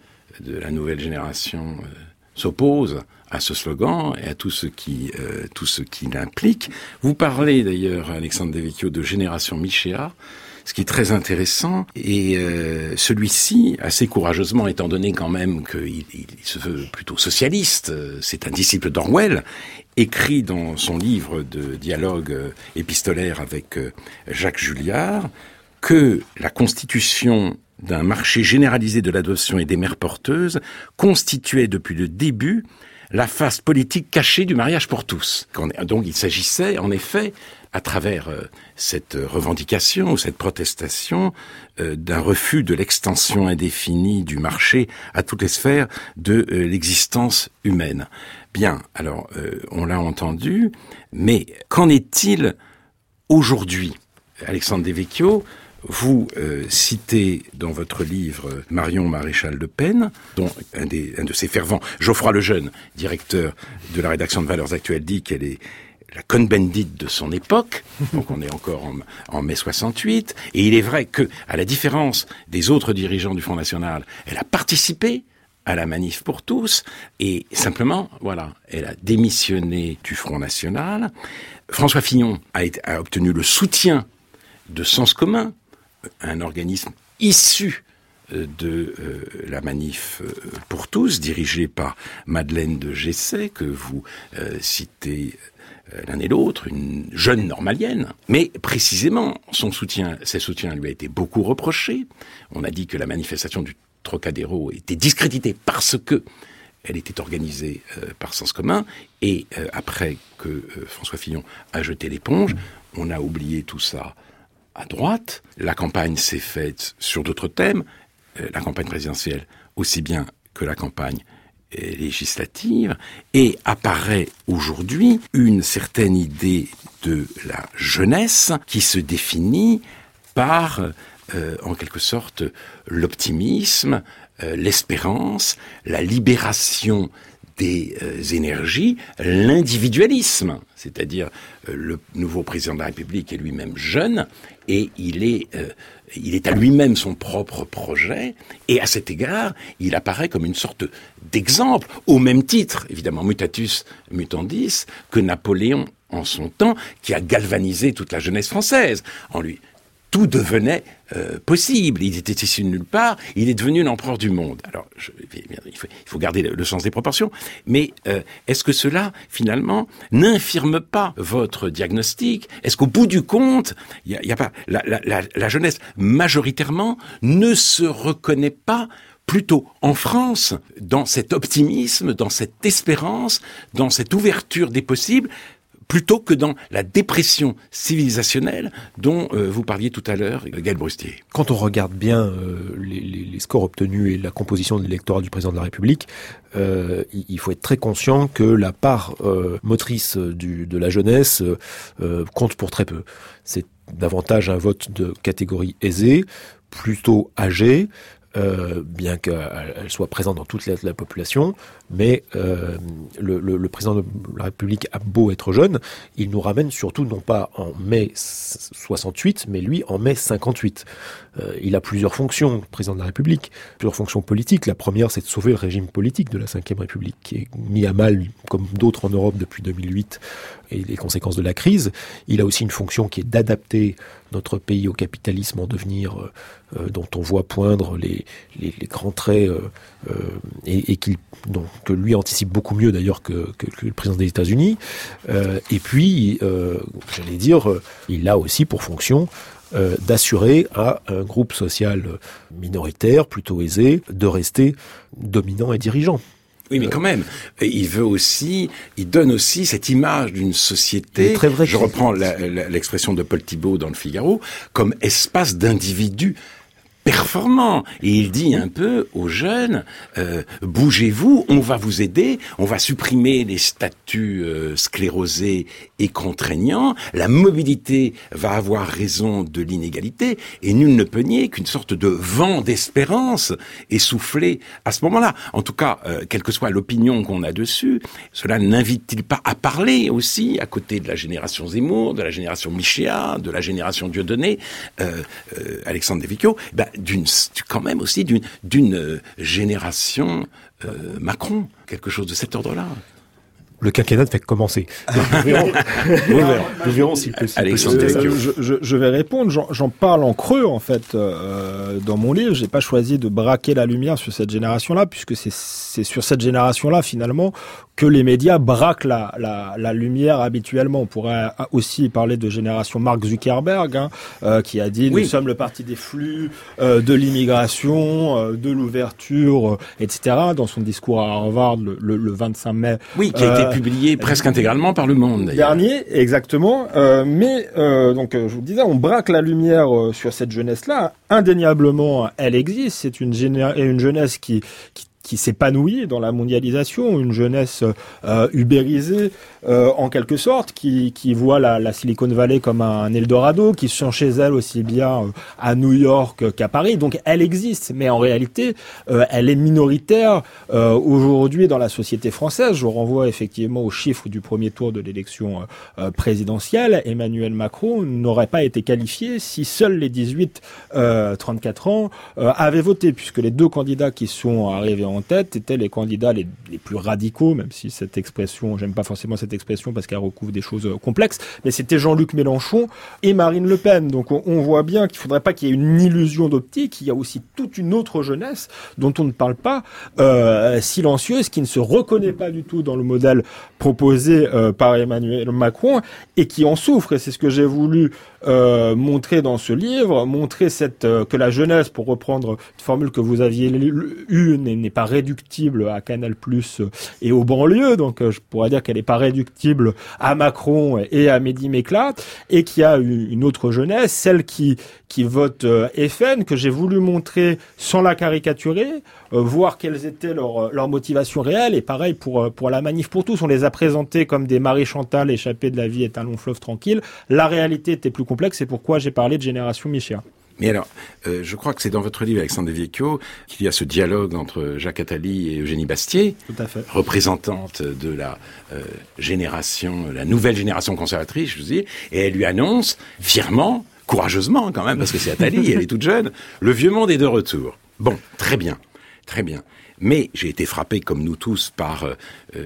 [SPEAKER 1] de la nouvelle génération euh, s'oppose à ce slogan et à tout ce qui euh, tout ce qui l'implique. Vous parlez d'ailleurs, Alexandre Devecchio, de génération Michéa, ce qui est très intéressant, et euh, celui-ci, assez courageusement, étant donné quand même qu'il il se veut plutôt socialiste, c'est un disciple d'Orwell, écrit dans son livre de dialogue épistolaire avec Jacques Julliard, que la constitution d'un marché généralisé de l'adoption et des mères porteuses constituait depuis le début la face politique cachée du mariage pour tous. Donc il s'agissait en effet, à travers euh, cette revendication ou cette protestation, euh, d'un refus de l'extension indéfinie du marché à toutes les sphères de euh, l'existence humaine. Bien, alors euh, on l'a entendu, mais qu'en est-il aujourd'hui? Alexandre Devecchio, vous euh, citez dans votre livre Marion Maréchal Le Pen, dont un, des, un de ses fervents, Geoffroy Lejeune, directeur de la rédaction de Valeurs Actuelles, dit qu'elle est la Cohn-Bendit de son époque, donc on est encore en, en mai soixante-huit, et il est vrai que, à la différence des autres dirigeants du Front National, elle a participé à la manif pour tous, et simplement, voilà, elle a démissionné du Front National. François Fillon a, été, a obtenu le soutien de Sens Commun, un organisme issu de euh, la manif euh, pour tous, dirigé par Madeleine de Gessé, que vous euh, citez euh, l'un et l'autre, une jeune normalienne. Mais précisément, son soutien, ses soutiens lui a été beaucoup reproché. On a dit que la manifestation du Trocadéro était discréditée parce que elle était organisée euh, par Sens Commun, et euh, après que euh, François Fillon a jeté l'éponge, on a oublié tout ça à droite. La campagne s'est faite sur d'autres thèmes, euh, la campagne présidentielle aussi bien que la campagne euh, législative, et apparaît aujourd'hui une certaine idée de la jeunesse qui se définit par, euh, en quelque sorte, l'optimisme, euh, l'espérance, la libération des euh, énergies, l'individualisme, c'est-à-dire euh, le nouveau président de la République est lui-même jeune, et il est, euh, il est à lui-même son propre projet, et à cet égard, il apparaît comme une sorte d'exemple, au même titre, évidemment, mutatus mutandis, que Napoléon en son temps, qui a galvanisé toute la jeunesse française, en lui tout devenait euh, possible. Il était issu de nulle part, il est devenu l'empereur du monde. Alors, je, il, faut, il faut garder le, le sens des proportions, mais euh, est-ce que cela, finalement, n'infirme pas votre diagnostic? Est-ce qu'au bout du compte, il y a, y a pas la, la, la, la jeunesse, majoritairement, ne se reconnaît pas plutôt en France, dans cet optimisme, dans cette espérance, dans cette ouverture des possibles, plutôt que dans la dépression civilisationnelle dont euh, vous parliez tout à l'heure, Gaël Brustier.
[SPEAKER 3] Quand on regarde bien euh, les, les, les scores obtenus et la composition de l'électorat du président de la République, euh, il faut être très conscient que la part euh, motrice du, de la jeunesse euh, compte pour très peu. C'est davantage un vote de catégorie aisée, plutôt âgée, Euh, bien qu'elle soit présente dans toute la, la population, mais euh, le, le, le président de la République a beau être jeune, il nous ramène surtout non pas en mai soixante-huit, mais lui en mai cinquante-huit. Euh, il a plusieurs fonctions, le président de la République, plusieurs fonctions politiques. La première, c'est de sauver le régime politique de la cinquième République, qui est mis à mal, comme d'autres en Europe depuis deux mille huit, et les conséquences de la crise. Il a aussi une fonction qui est d'adapter notre pays au capitalisme en devenir, euh, dont on voit poindre les, les, les grands traits, euh, euh, et, et qu'il, donc, que lui anticipe beaucoup mieux d'ailleurs que, que, que le président des États-Unis. Euh, et puis, euh, j'allais dire, euh, il a aussi pour fonction euh, d'assurer à un groupe social minoritaire, plutôt aisé, de rester dominant et dirigeant.
[SPEAKER 1] Oui, mais quand même, il veut aussi, il donne aussi cette image d'une société,
[SPEAKER 3] très vrai,
[SPEAKER 1] je reprends la, la, l'expression de Paul Thibault dans le Figaro, comme espace d'individus performant. Et il dit un peu aux jeunes, euh, bougez-vous, on va vous aider, on va supprimer les statuts euh, sclérosés et contraignants, la mobilité va avoir raison de l'inégalité, et nul ne peut nier qu'une sorte de vent d'espérance est soufflé à ce moment-là. En tout cas, euh, quelle que soit l'opinion qu'on a dessus, cela n'invite-t-il pas à parler aussi, à côté de la génération Zemmour, de la génération Michéa, de la génération Dieudonné, euh, euh, Alexandre Devecchio, ben, d'une, quand même aussi d'une, d'une euh, génération euh, Macron, quelque chose de cet ordre-là.
[SPEAKER 3] Le quinquennat ne fait que commencer. Nous verrons, nous verrons, nous verrons s'il peut.
[SPEAKER 2] Allez, je, je, je vais répondre. J'en, j'en parle en creux en fait euh, dans mon livre. J'ai pas choisi de braquer la lumière sur cette génération-là, puisque c'est, c'est sur cette génération-là finalement que les médias braquent la, la, la lumière habituellement. On pourrait aussi parler de génération Mark Zuckerberg, hein, euh, qui a dit oui. Nous sommes le parti des flux, euh, de l'immigration, euh, de l'ouverture, euh, et cetera. Dans son discours à Harvard le, le, le vingt-cinq mai.
[SPEAKER 1] Oui, qui a euh, été publié presque intégralement par Le Monde. D'ailleurs.
[SPEAKER 2] Dernier, exactement. Euh, mais euh, donc, je vous disais, on braque la lumière euh, sur cette jeunesse-là. Indéniablement, elle existe. C'est une, géné- une jeunesse qui, qui qui s'épanouit dans la mondialisation, une jeunesse euh, ubérisée euh, en quelque sorte, qui, qui voit la, la Silicon Valley comme un Eldorado, qui se sent chez elle aussi bien euh, à New York qu'à Paris. Donc elle existe, mais en réalité, euh, elle est minoritaire euh, aujourd'hui dans la société française. Je renvoie effectivement aux chiffres du premier tour de l'élection euh, présidentielle. Emmanuel Macron n'aurait pas été qualifié si seuls les dix-huit trente-quatre ans euh, avaient voté, puisque les deux candidats qui sont arrivés en tête étaient les candidats les, les plus radicaux, même si cette expression, j'aime pas forcément cette expression parce qu'elle recouvre des choses complexes, mais c'était Jean-Luc Mélenchon et Marine Le Pen. Donc on, on voit bien qu'il faudrait pas qu'il y ait une illusion d'optique, il y a aussi toute une autre jeunesse dont on ne parle pas, euh, silencieuse, qui ne se reconnaît pas du tout dans le modèle proposé euh, par Emmanuel Macron et qui en souffre. Et c'est ce que j'ai voulu euh, montrer dans ce livre, montrer cette euh, que la jeunesse, pour reprendre une formule que vous aviez eue, n'est, n'est pas réductible à Canal plus et aux banlieues, donc euh, je pourrais dire qu'elle n'est pas réductible à Macron et à Mehdi Méclat, et qu'il y a une autre jeunesse, celle qui qui vote euh, F N, que j'ai voulu montrer sans la caricaturer, euh, voir quelles étaient leurs leurs motivations réelles. Et pareil pour pour la Manif pour tous, on les a présentés comme des Marie Chantal échappées de la vie est un long fleuve tranquille. La réalité était plus complexe, c'est pourquoi j'ai parlé de génération Michéa.
[SPEAKER 1] Mais alors, euh, je crois que c'est dans votre livre, Alexandre Devecchio, qu'il y a ce dialogue entre Jacques Attali et Eugénie Bastier,
[SPEAKER 2] tout à fait,
[SPEAKER 1] représentante de la euh, génération, la nouvelle génération conservatrice, je veux dire, et elle lui annonce fièrement, courageusement quand même, parce que c'est Attali, elle est toute jeune, le vieux monde est de retour. Bon, très bien, très bien. Mais j'ai été frappé, comme nous tous, par euh,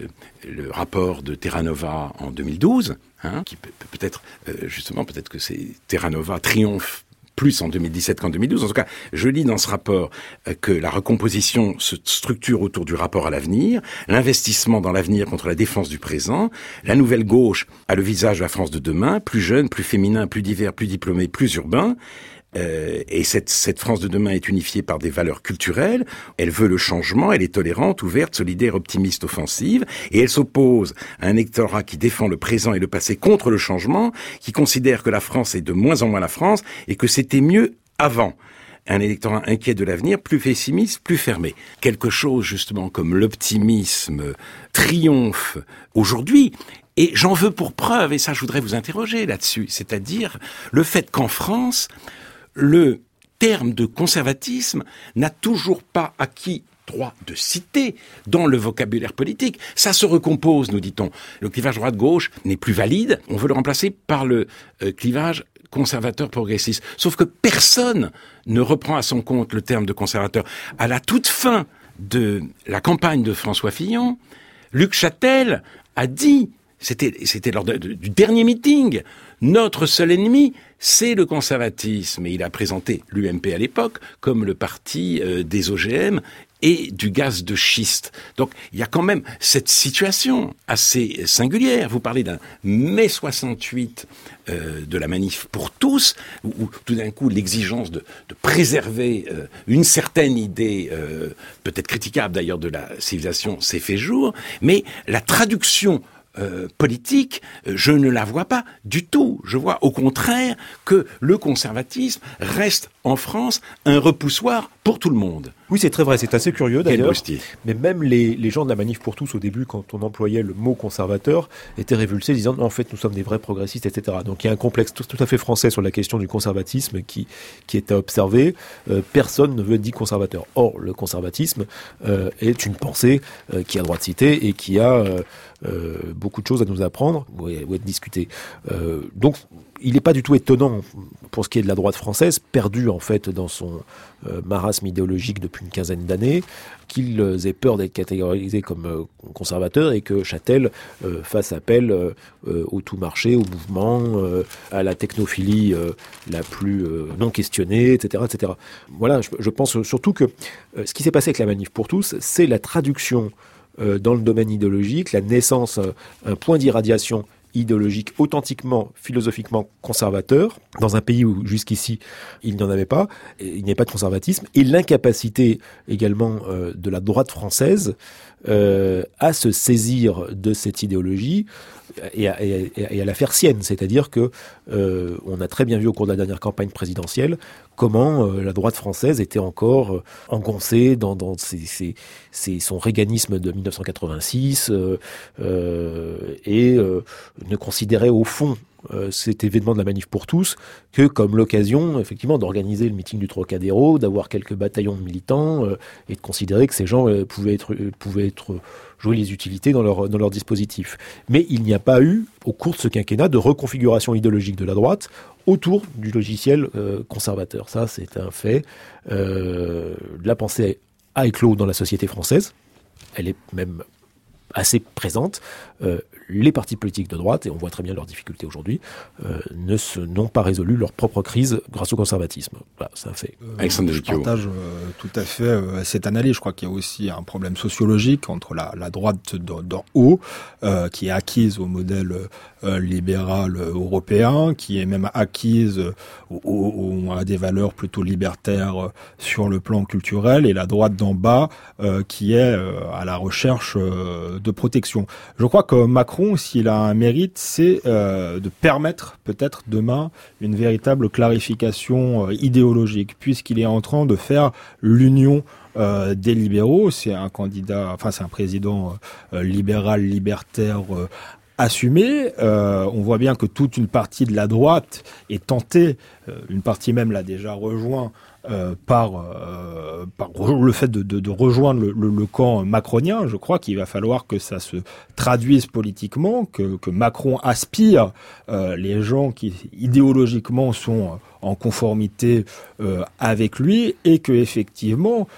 [SPEAKER 1] le rapport de Terra Nova en deux mille douze, hein, qui peut, peut-être, euh, justement, peut-être que c'est Terra Nova triomphe plus en deux mille dix-sept qu'en deux mille douze. En tout cas, je lis dans ce rapport que la recomposition se structure autour du rapport à l'avenir, l'investissement dans l'avenir contre la défense du présent. La nouvelle gauche a le visage de la France de demain, plus jeune, plus féminin, plus divers, plus diplômé, plus urbain. Euh, et cette, cette France de demain est unifiée par des valeurs culturelles. Elle veut le changement, elle est tolérante, ouverte, solidaire, optimiste, offensive. Et elle s'oppose à un électorat qui défend le présent et le passé contre le changement, qui considère que la France est de moins en moins la France et que c'était mieux avant. Un électorat inquiet de l'avenir, plus pessimiste, plus fermé. Quelque chose justement comme l'optimisme triomphe aujourd'hui. Et j'en veux pour preuve, et ça je voudrais vous interroger là-dessus, c'est-à-dire le fait qu'en France, le terme de conservatisme n'a toujours pas acquis droit de cité dans le vocabulaire politique. Ça se recompose, nous dit-on. Le clivage droite-gauche n'est plus valide, on veut le remplacer par le euh, clivage conservateur progressiste. Sauf que personne ne reprend à son compte le terme de conservateur. À la toute fin de la campagne de François Fillon, Luc Châtel a dit, c'était, c'était lors de, de, du dernier meeting, notre seul ennemi, c'est le conservatisme. Et il a présenté l'U M P à l'époque comme le parti euh, des O G M et du gaz de schiste. Donc, il y a quand même cette situation assez singulière. Vous parlez d'un mai soixante-huit euh, de la manif pour tous, où, où tout d'un coup, l'exigence de, de préserver euh, une certaine idée, euh, peut-être critiquable d'ailleurs, de la civilisation s'est fait jour, mais la traduction Euh, politique, je ne la vois pas du tout. Je vois au contraire que le conservatisme reste en France un repoussoir pour tout le monde.
[SPEAKER 3] Oui, c'est très vrai, c'est assez curieux d'ailleurs.
[SPEAKER 1] Quel
[SPEAKER 3] mais même les, les gens de la Manif pour tous, au début, quand on employait le mot conservateur, étaient révulsés, disant en fait nous sommes des vrais progressistes, et cetera. Donc il y a un complexe tout, tout à fait français sur la question du conservatisme qui, qui est à observer. Euh, personne ne veut être dit conservateur. Or, le conservatisme euh, est une pensée euh, qui a droit de cité et qui a euh, euh, beaucoup de choses à nous apprendre ou, ou à discuter. Euh, donc, il n'est pas du tout étonnant, pour ce qui est de la droite française, perdue en fait dans son euh, marasme idéologique depuis une quinzaine d'années, qu'ils aient peur d'être catégorisés comme euh, conservateurs et que Châtel euh, fasse appel euh, euh, au tout marché, au mouvement, euh, à la technophilie euh, la plus euh, non questionnée, et cetera, et cetera. Voilà, je, je pense surtout que euh, ce qui s'est passé avec la Manif pour tous, c'est la traduction euh, dans le domaine idéologique, la naissance, euh, un point d'irradiation idéologique authentiquement, philosophiquement conservateur, dans un pays où jusqu'ici il n'y en avait pas, il n'y avait pas de conservatisme, et l'incapacité également euh, de la droite française euh, à se saisir de cette idéologie et à, et à, et à la faire sienne. C'est-à-dire que euh, on a très bien vu au cours de la dernière campagne présidentielle comment euh, la droite française était encore euh, engoncée dans, dans ses, ses, ses, son réganisme de mille neuf cent quatre-vingt-six euh, euh, et euh, ne considérait au fond euh, cet événement de la Manif pour tous que comme l'occasion effectivement d'organiser le meeting du Trocadéro, d'avoir quelques bataillons de militants euh, et de considérer que ces gens euh, pouvaient être, euh, pouvaient être jouer les utilités dans leur, dans leur dispositif. Mais il n'y a pas eu, au cours de ce quinquennat, de reconfiguration idéologique de la droite autour du logiciel euh, conservateur. Ça, c'est un fait. Euh, la pensée a éclos dans la société française. Elle est même assez présente. Euh, les partis politiques de droite, et on voit très bien leurs difficultés aujourd'hui, euh, ne se, n'ont pas résolu leur propre crise grâce au conservatisme. Voilà, c'est un fait.
[SPEAKER 2] Euh, Alexandre Je partage euh, tout à fait euh, cette analyse. Je crois qu'il y a aussi un problème sociologique entre la, la droite d'en haut, euh, qui est acquise au modèle euh, libéral européen, qui est même acquise au, au, à des valeurs plutôt libertaires sur le plan culturel, et la droite d'en bas, euh, qui est euh, à la recherche euh, de protection. Je crois que Macron, s'il a un mérite, c'est euh, de permettre peut-être demain une véritable clarification euh, idéologique, puisqu'il est en train de faire l'union euh, des libéraux. C'est un candidat, enfin c'est un président euh, libéral, libertaire, euh, assumé. Euh, on voit bien que toute une partie de la droite est tentée, euh, une partie même l'a déjà rejoint, Euh, par, euh, par le fait de, de, de rejoindre le, le, le camp macronien. Je crois qu'il va falloir que ça se traduise politiquement, que, que Macron aspire euh, les gens qui idéologiquement sont en conformité euh, avec lui, et que effectivement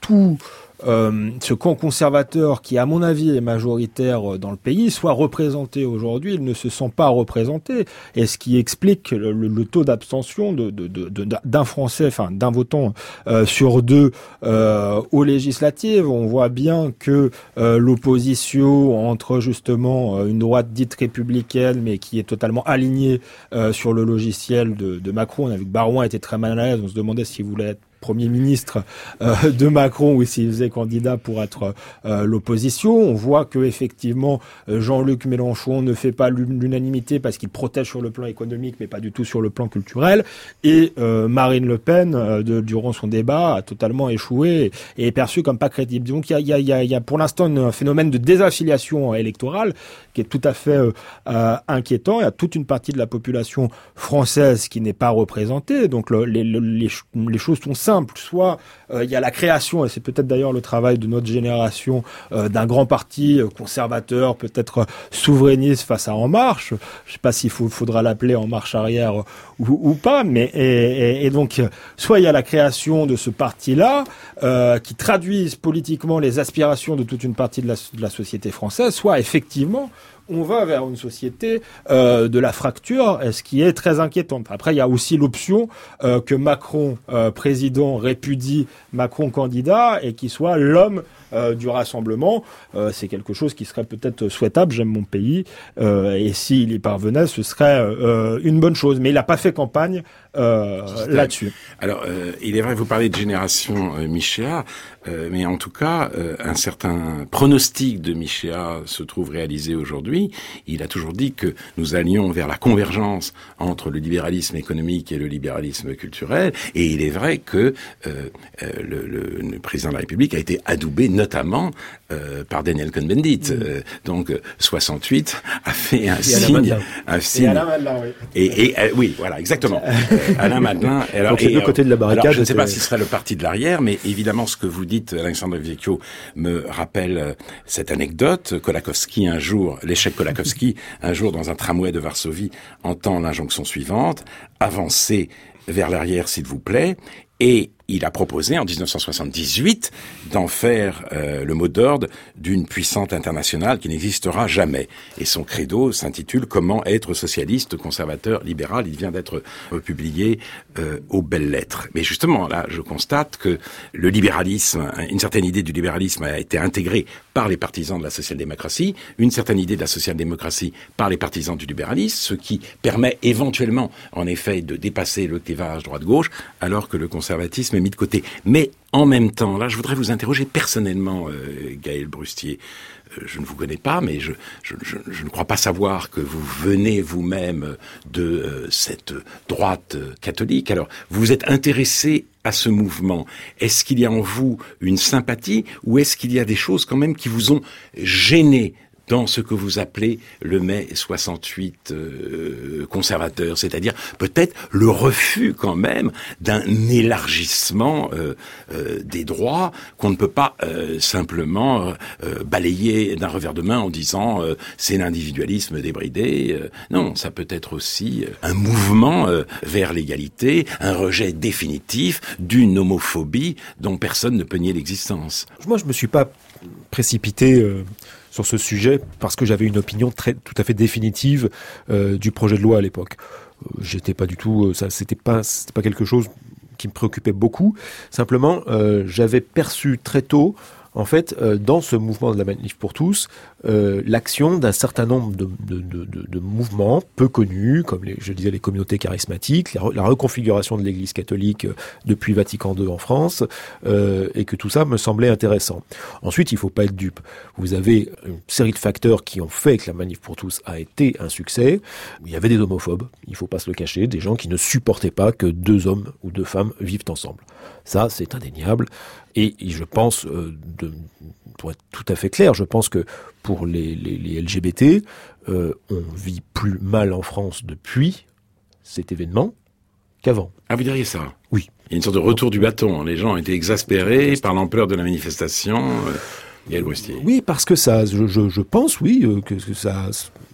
[SPEAKER 2] tout euh, ce camp conservateur qui, à mon avis, est majoritaire dans le pays, soit représenté aujourd'hui. Il ne se sent pas représenté. Et ce qui explique le, le, le taux d'abstention de, de, de, de, d'un Français, enfin d'un votant euh, sur deux euh, aux législatives. On voit bien que euh, l'opposition entre justement euh, une droite dite républicaine, mais qui est totalement alignée euh, sur le logiciel de, de Macron. On a vu que Barouin était très mal à l'aise. On se demandait s'il voulait être Premier ministre euh, de Macron ou s'il faisait candidat pour être euh, l'opposition. On voit que effectivement Jean-Luc Mélenchon ne fait pas l'unanimité parce qu'il protège sur le plan économique mais pas du tout sur le plan culturel. Et euh, Marine Le Pen, euh, de, durant son débat, a totalement échoué et est perçue comme pas crédible. Donc il y a, y, a, y a pour l'instant un phénomène de désaffiliation électorale qui est tout à fait euh, euh, inquiétant. Il y a toute une partie de la population française qui n'est pas représentée. Donc le, les, les, les choses sont simples. Soit euh, il y a la création, et c'est peut-être d'ailleurs le travail de notre génération, euh, d'un grand parti euh, conservateur, peut-être euh, souverainiste face à En Marche. Je ne sais pas s'il faut, faudra l'appeler En Marche arrière euh, ou, ou pas, mais et, et, et donc euh, soit il y a la création de ce parti-là euh, qui traduise politiquement les aspirations de toute une partie de la, de la société française, soit effectivement on va vers une société euh, de la fracture, ce qui est très inquiétant. Après, il y a aussi l'option euh, que Macron, euh, président, répudie Macron candidat et qu'il soit l'homme euh, du rassemblement. Euh, c'est quelque chose qui serait peut-être souhaitable. J'aime mon pays. Euh, et s'il y parvenait, ce serait euh, une bonne chose. Mais il n'a pas fait campagne euh, là-dessus.
[SPEAKER 1] Alors, euh, il est vrai, vous parlez de génération euh, Michéa, euh, mais en tout cas, euh, un certain pronostic de Michéa se trouve réalisé aujourd'hui. Il a toujours dit que nous allions vers la convergence entre le libéralisme économique et le libéralisme culturel. Et il est vrai que euh, euh, le, le, le président de la République a été adoubé notamment euh, par Daniel Cohn-Bendit. Mmh. Euh, donc soixante-huit a fait un
[SPEAKER 2] et
[SPEAKER 1] signe, un signe.
[SPEAKER 2] Et Alain Madelin, oui.
[SPEAKER 1] Et, et euh, oui, voilà, exactement. euh, Alain Madelin. Alors,
[SPEAKER 3] donc les deux côtés de la barricade.
[SPEAKER 1] Alors, je ne sais pas si ce serait le parti de l'arrière, mais évidemment, ce que vous dites, Alexandre Vecchio, me rappelle euh, cette anecdote. Kolakowski, un jour, l'échec Kolakowski, un jour dans un tramway de Varsovie, entend l'injonction suivante: avancez vers l'arrière, s'il vous plaît. Et il a proposé en dix-neuf cent soixante-dix-huit d'en faire euh, le mot d'ordre d'une puissante internationale qui n'existera jamais. Et son credo s'intitule « Comment être socialiste, conservateur, libéral ». Il vient d'être publié euh, aux belles lettres. Mais justement, là, je constate que le libéralisme, une certaine idée du libéralisme a été intégrée par les partisans de la social-démocratie, une certaine idée de la social-démocratie par les partisans du libéralisme, ce qui permet éventuellement, en effet, de dépasser le clivage droite-gauche, alors que le conservatisme est mis de côté. Mais en même temps, là, je voudrais vous interroger personnellement, euh, Gaël Brustier. Euh, je ne vous connais pas, mais je, je, je, je ne crois pas savoir que vous venez vous-même de euh, cette droite euh, catholique. Alors, vous vous êtes intéressé à ce mouvement. Est-ce qu'il y a en vous une sympathie ou est-ce qu'il y a des choses quand même qui vous ont gêné dans ce que vous appelez le mai soixante-huit euh, conservateur, c'est-à-dire peut-être le refus quand même d'un élargissement euh, euh, des droits qu'on ne peut pas euh, simplement euh, balayer d'un revers de main en disant euh, c'est l'individualisme débridé. Euh, non, ça peut être aussi euh, un mouvement euh, vers l'égalité, un rejet définitif d'une homophobie dont personne ne peut nier l'existence.
[SPEAKER 3] Moi, je me suis pas précipité euh, sur ce sujet parce que j'avais une opinion très tout à fait définitive euh, du projet de loi à l'époque. Euh, j'étais pas du tout, euh, ça, c'était pas, c'était pas quelque chose qui me préoccupait beaucoup. Simplement, euh, j'avais perçu très tôt, en fait, euh, dans ce mouvement de la Manif pour tous, euh, l'action d'un certain nombre de, de, de, de, de mouvements peu connus, comme les, je disais les communautés charismatiques, la, la reconfiguration de l'Église catholique euh, depuis Vatican deux en France, euh, et que tout ça me semblait intéressant. Ensuite, il faut pas être dupe. Vous avez une série de facteurs qui ont fait que la Manif pour tous a été un succès. Il y avait des homophobes, il faut pas se le cacher, des gens qui ne supportaient pas que deux hommes ou deux femmes vivent ensemble. Ça, c'est indéniable. Et je pense, euh, de, pour être tout à fait clair, je pense que pour les, les, les L G B T, euh, on vit plus mal en France depuis cet événement qu'avant.
[SPEAKER 1] Ah, vous diriez ça?
[SPEAKER 3] Oui.
[SPEAKER 1] Il y a une sorte de retour du bâton. Les gens ont été exaspérés par l'ampleur de la manifestation. Gaël Brustier.
[SPEAKER 3] Oui, parce que ça, je, je, je pense, oui, euh, que, que ça...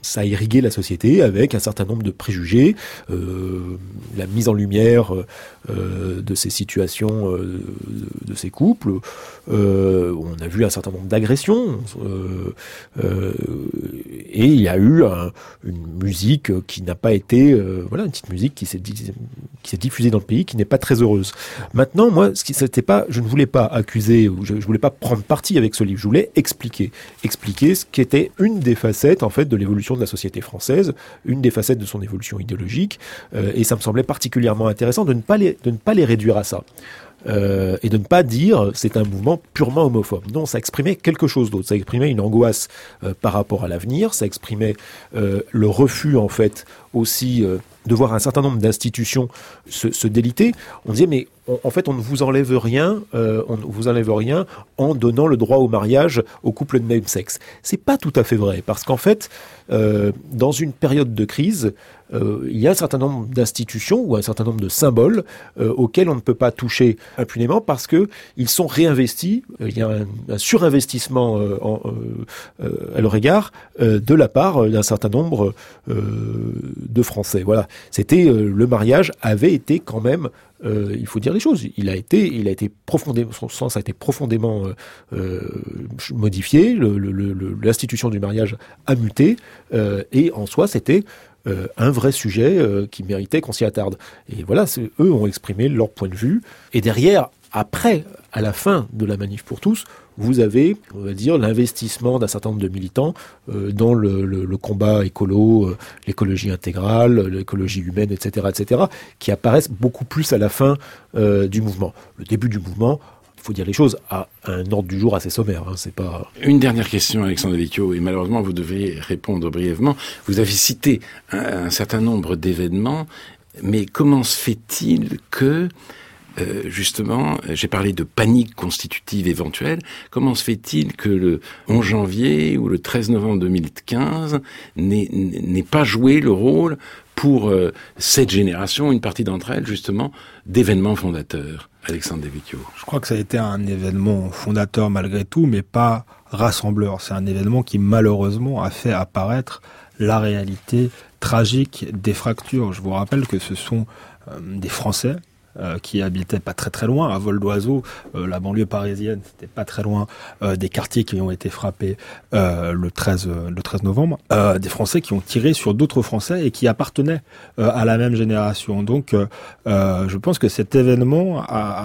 [SPEAKER 3] ça a irrigué la société avec un certain nombre de préjugés, euh, la mise en lumière euh, de ces situations, euh, de, de ces couples. Euh, on a vu un certain nombre d'agressions, euh, euh, et il y a eu un, une musique qui n'a pas été, euh, voilà, une petite musique qui s'est, qui s'est diffusée dans le pays, qui n'est pas très heureuse. Maintenant, moi, ce qui, c'était pas, je ne voulais pas accuser, ou je, je voulais pas prendre parti avec ce livre. Je voulais expliquer, expliquer ce qui était une des facettes, en fait, de l'évolution de la société française, une des facettes de son évolution idéologique, euh, et ça me semblait particulièrement intéressant de ne pas les, de ne pas les réduire à ça. Euh, et de ne pas dire c'est un mouvement purement homophobe. Non, ça exprimait quelque chose d'autre. Ça exprimait une angoisse euh, par rapport à l'avenir. Ça exprimait euh, le refus, en fait, aussi euh, de voir un certain nombre d'institutions se, se déliter. On disait mais on, en fait on ne vous enlève rien, euh, on ne vous enlève rien en donnant le droit au mariage aux couples de même sexe. C'est pas tout à fait vrai parce qu'en fait euh, dans une période de crise Euh, il y a un certain nombre d'institutions ou un certain nombre de symboles euh, auxquels on ne peut pas toucher impunément parce que ils sont réinvestis. Il y a un, un surinvestissement euh, en, euh, euh, à leur égard euh, de la part d'un certain nombre euh, de Français. Voilà, c'était euh, le mariage avait été quand même. Euh, il faut dire les choses. Il a été, il a été profondément, son sens a été profondément euh, euh, modifié. Le, le, le, l'institution du mariage a muté euh, et en soi, c'était Euh, un vrai sujet euh, qui méritait qu'on s'y attarde. Et voilà, c'est, eux ont exprimé leur point de vue. Et derrière, après, à la fin de la Manif pour tous, vous avez, on va dire, l'investissement d'un certain nombre de militants euh, dans le, le, le combat écolo, euh, l'écologie intégrale, l'écologie humaine, et cetera, et cetera, qui apparaissent beaucoup plus à la fin euh, du mouvement. Le début du mouvement, il faut dire les choses, a un ordre du jour assez sommaire. Hein, c'est pas...
[SPEAKER 1] Une dernière question, Alexandre Devecchio, et malheureusement vous devez répondre brièvement. Vous avez cité un, un certain nombre d'événements, mais comment se fait-il que, euh, justement, j'ai parlé de panique constitutive éventuelle, comment se fait-il que le onze janvier ou le treize novembre deux mille quinze n'ait, n'ait pas joué le rôle pour euh, cette génération, une partie d'entre elles, justement, d'événements fondateurs? Alexandre Devecchio.
[SPEAKER 2] Je crois que ça a été un événement fondateur malgré tout, mais pas rassembleur. C'est un événement qui malheureusement a fait apparaître la réalité tragique des fractures. Je vous rappelle que ce sont euh, des Français euh, qui habitaient pas très très loin, à vol d'oiseau, euh, la banlieue parisienne, c'était pas très loin euh, des quartiers qui ont été frappés euh, le treize novembre, euh, des Français qui ont tiré sur d'autres Français et qui appartenaient euh, à la même génération. Donc, euh, euh, je pense que cet événement a,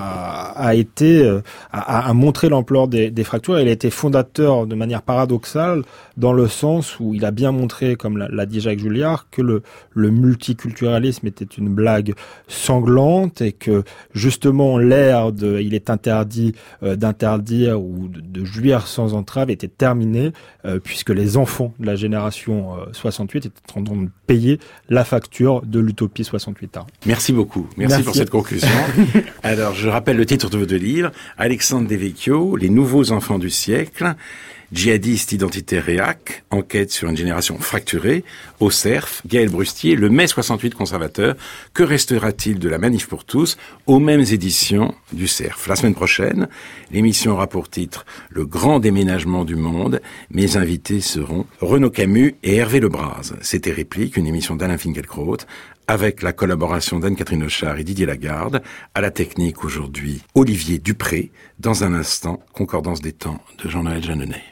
[SPEAKER 2] a, a été euh, a, a montré l'ampleur des, des fractures. Il a été fondateur de manière paradoxale dans le sens où il a bien montré, comme l'a, l'a dit Jacques Julliard, que le, le multiculturalisme était une blague sanglante et que justement l'ère de il est interdit euh, d'interdire ou de, de jouir sans entrave était terminée euh, puisque les enfants de la génération euh, soixante-huit étaient en train de payer la facture de l'utopie soixante-huit A.
[SPEAKER 1] Merci beaucoup. Merci, Merci pour cette conclusion. Alors, je rappelle le titre de votre livre, Alexandre Devecchio, Les nouveaux enfants du siècle. Djihadistes identitaires réac, enquête sur une génération fracturée, au C E R F, Gaël Brustier, le mai soixante-huit conservateur. Que restera-t-il de la Manif pour tous aux mêmes éditions du C E R F? La semaine prochaine, l'émission aura pour titre Le grand déménagement du monde. Mes invités seront Renaud Camus et Hervé Lebras. C'était Réplique, une émission d'Alain Finkielkraut, avec la collaboration d'Anne-Catherine Auchard et Didier Lagarde. À la technique aujourd'hui, Olivier Dupré. Dans un instant, Concordance des temps de Jean-Noël Jeanneney.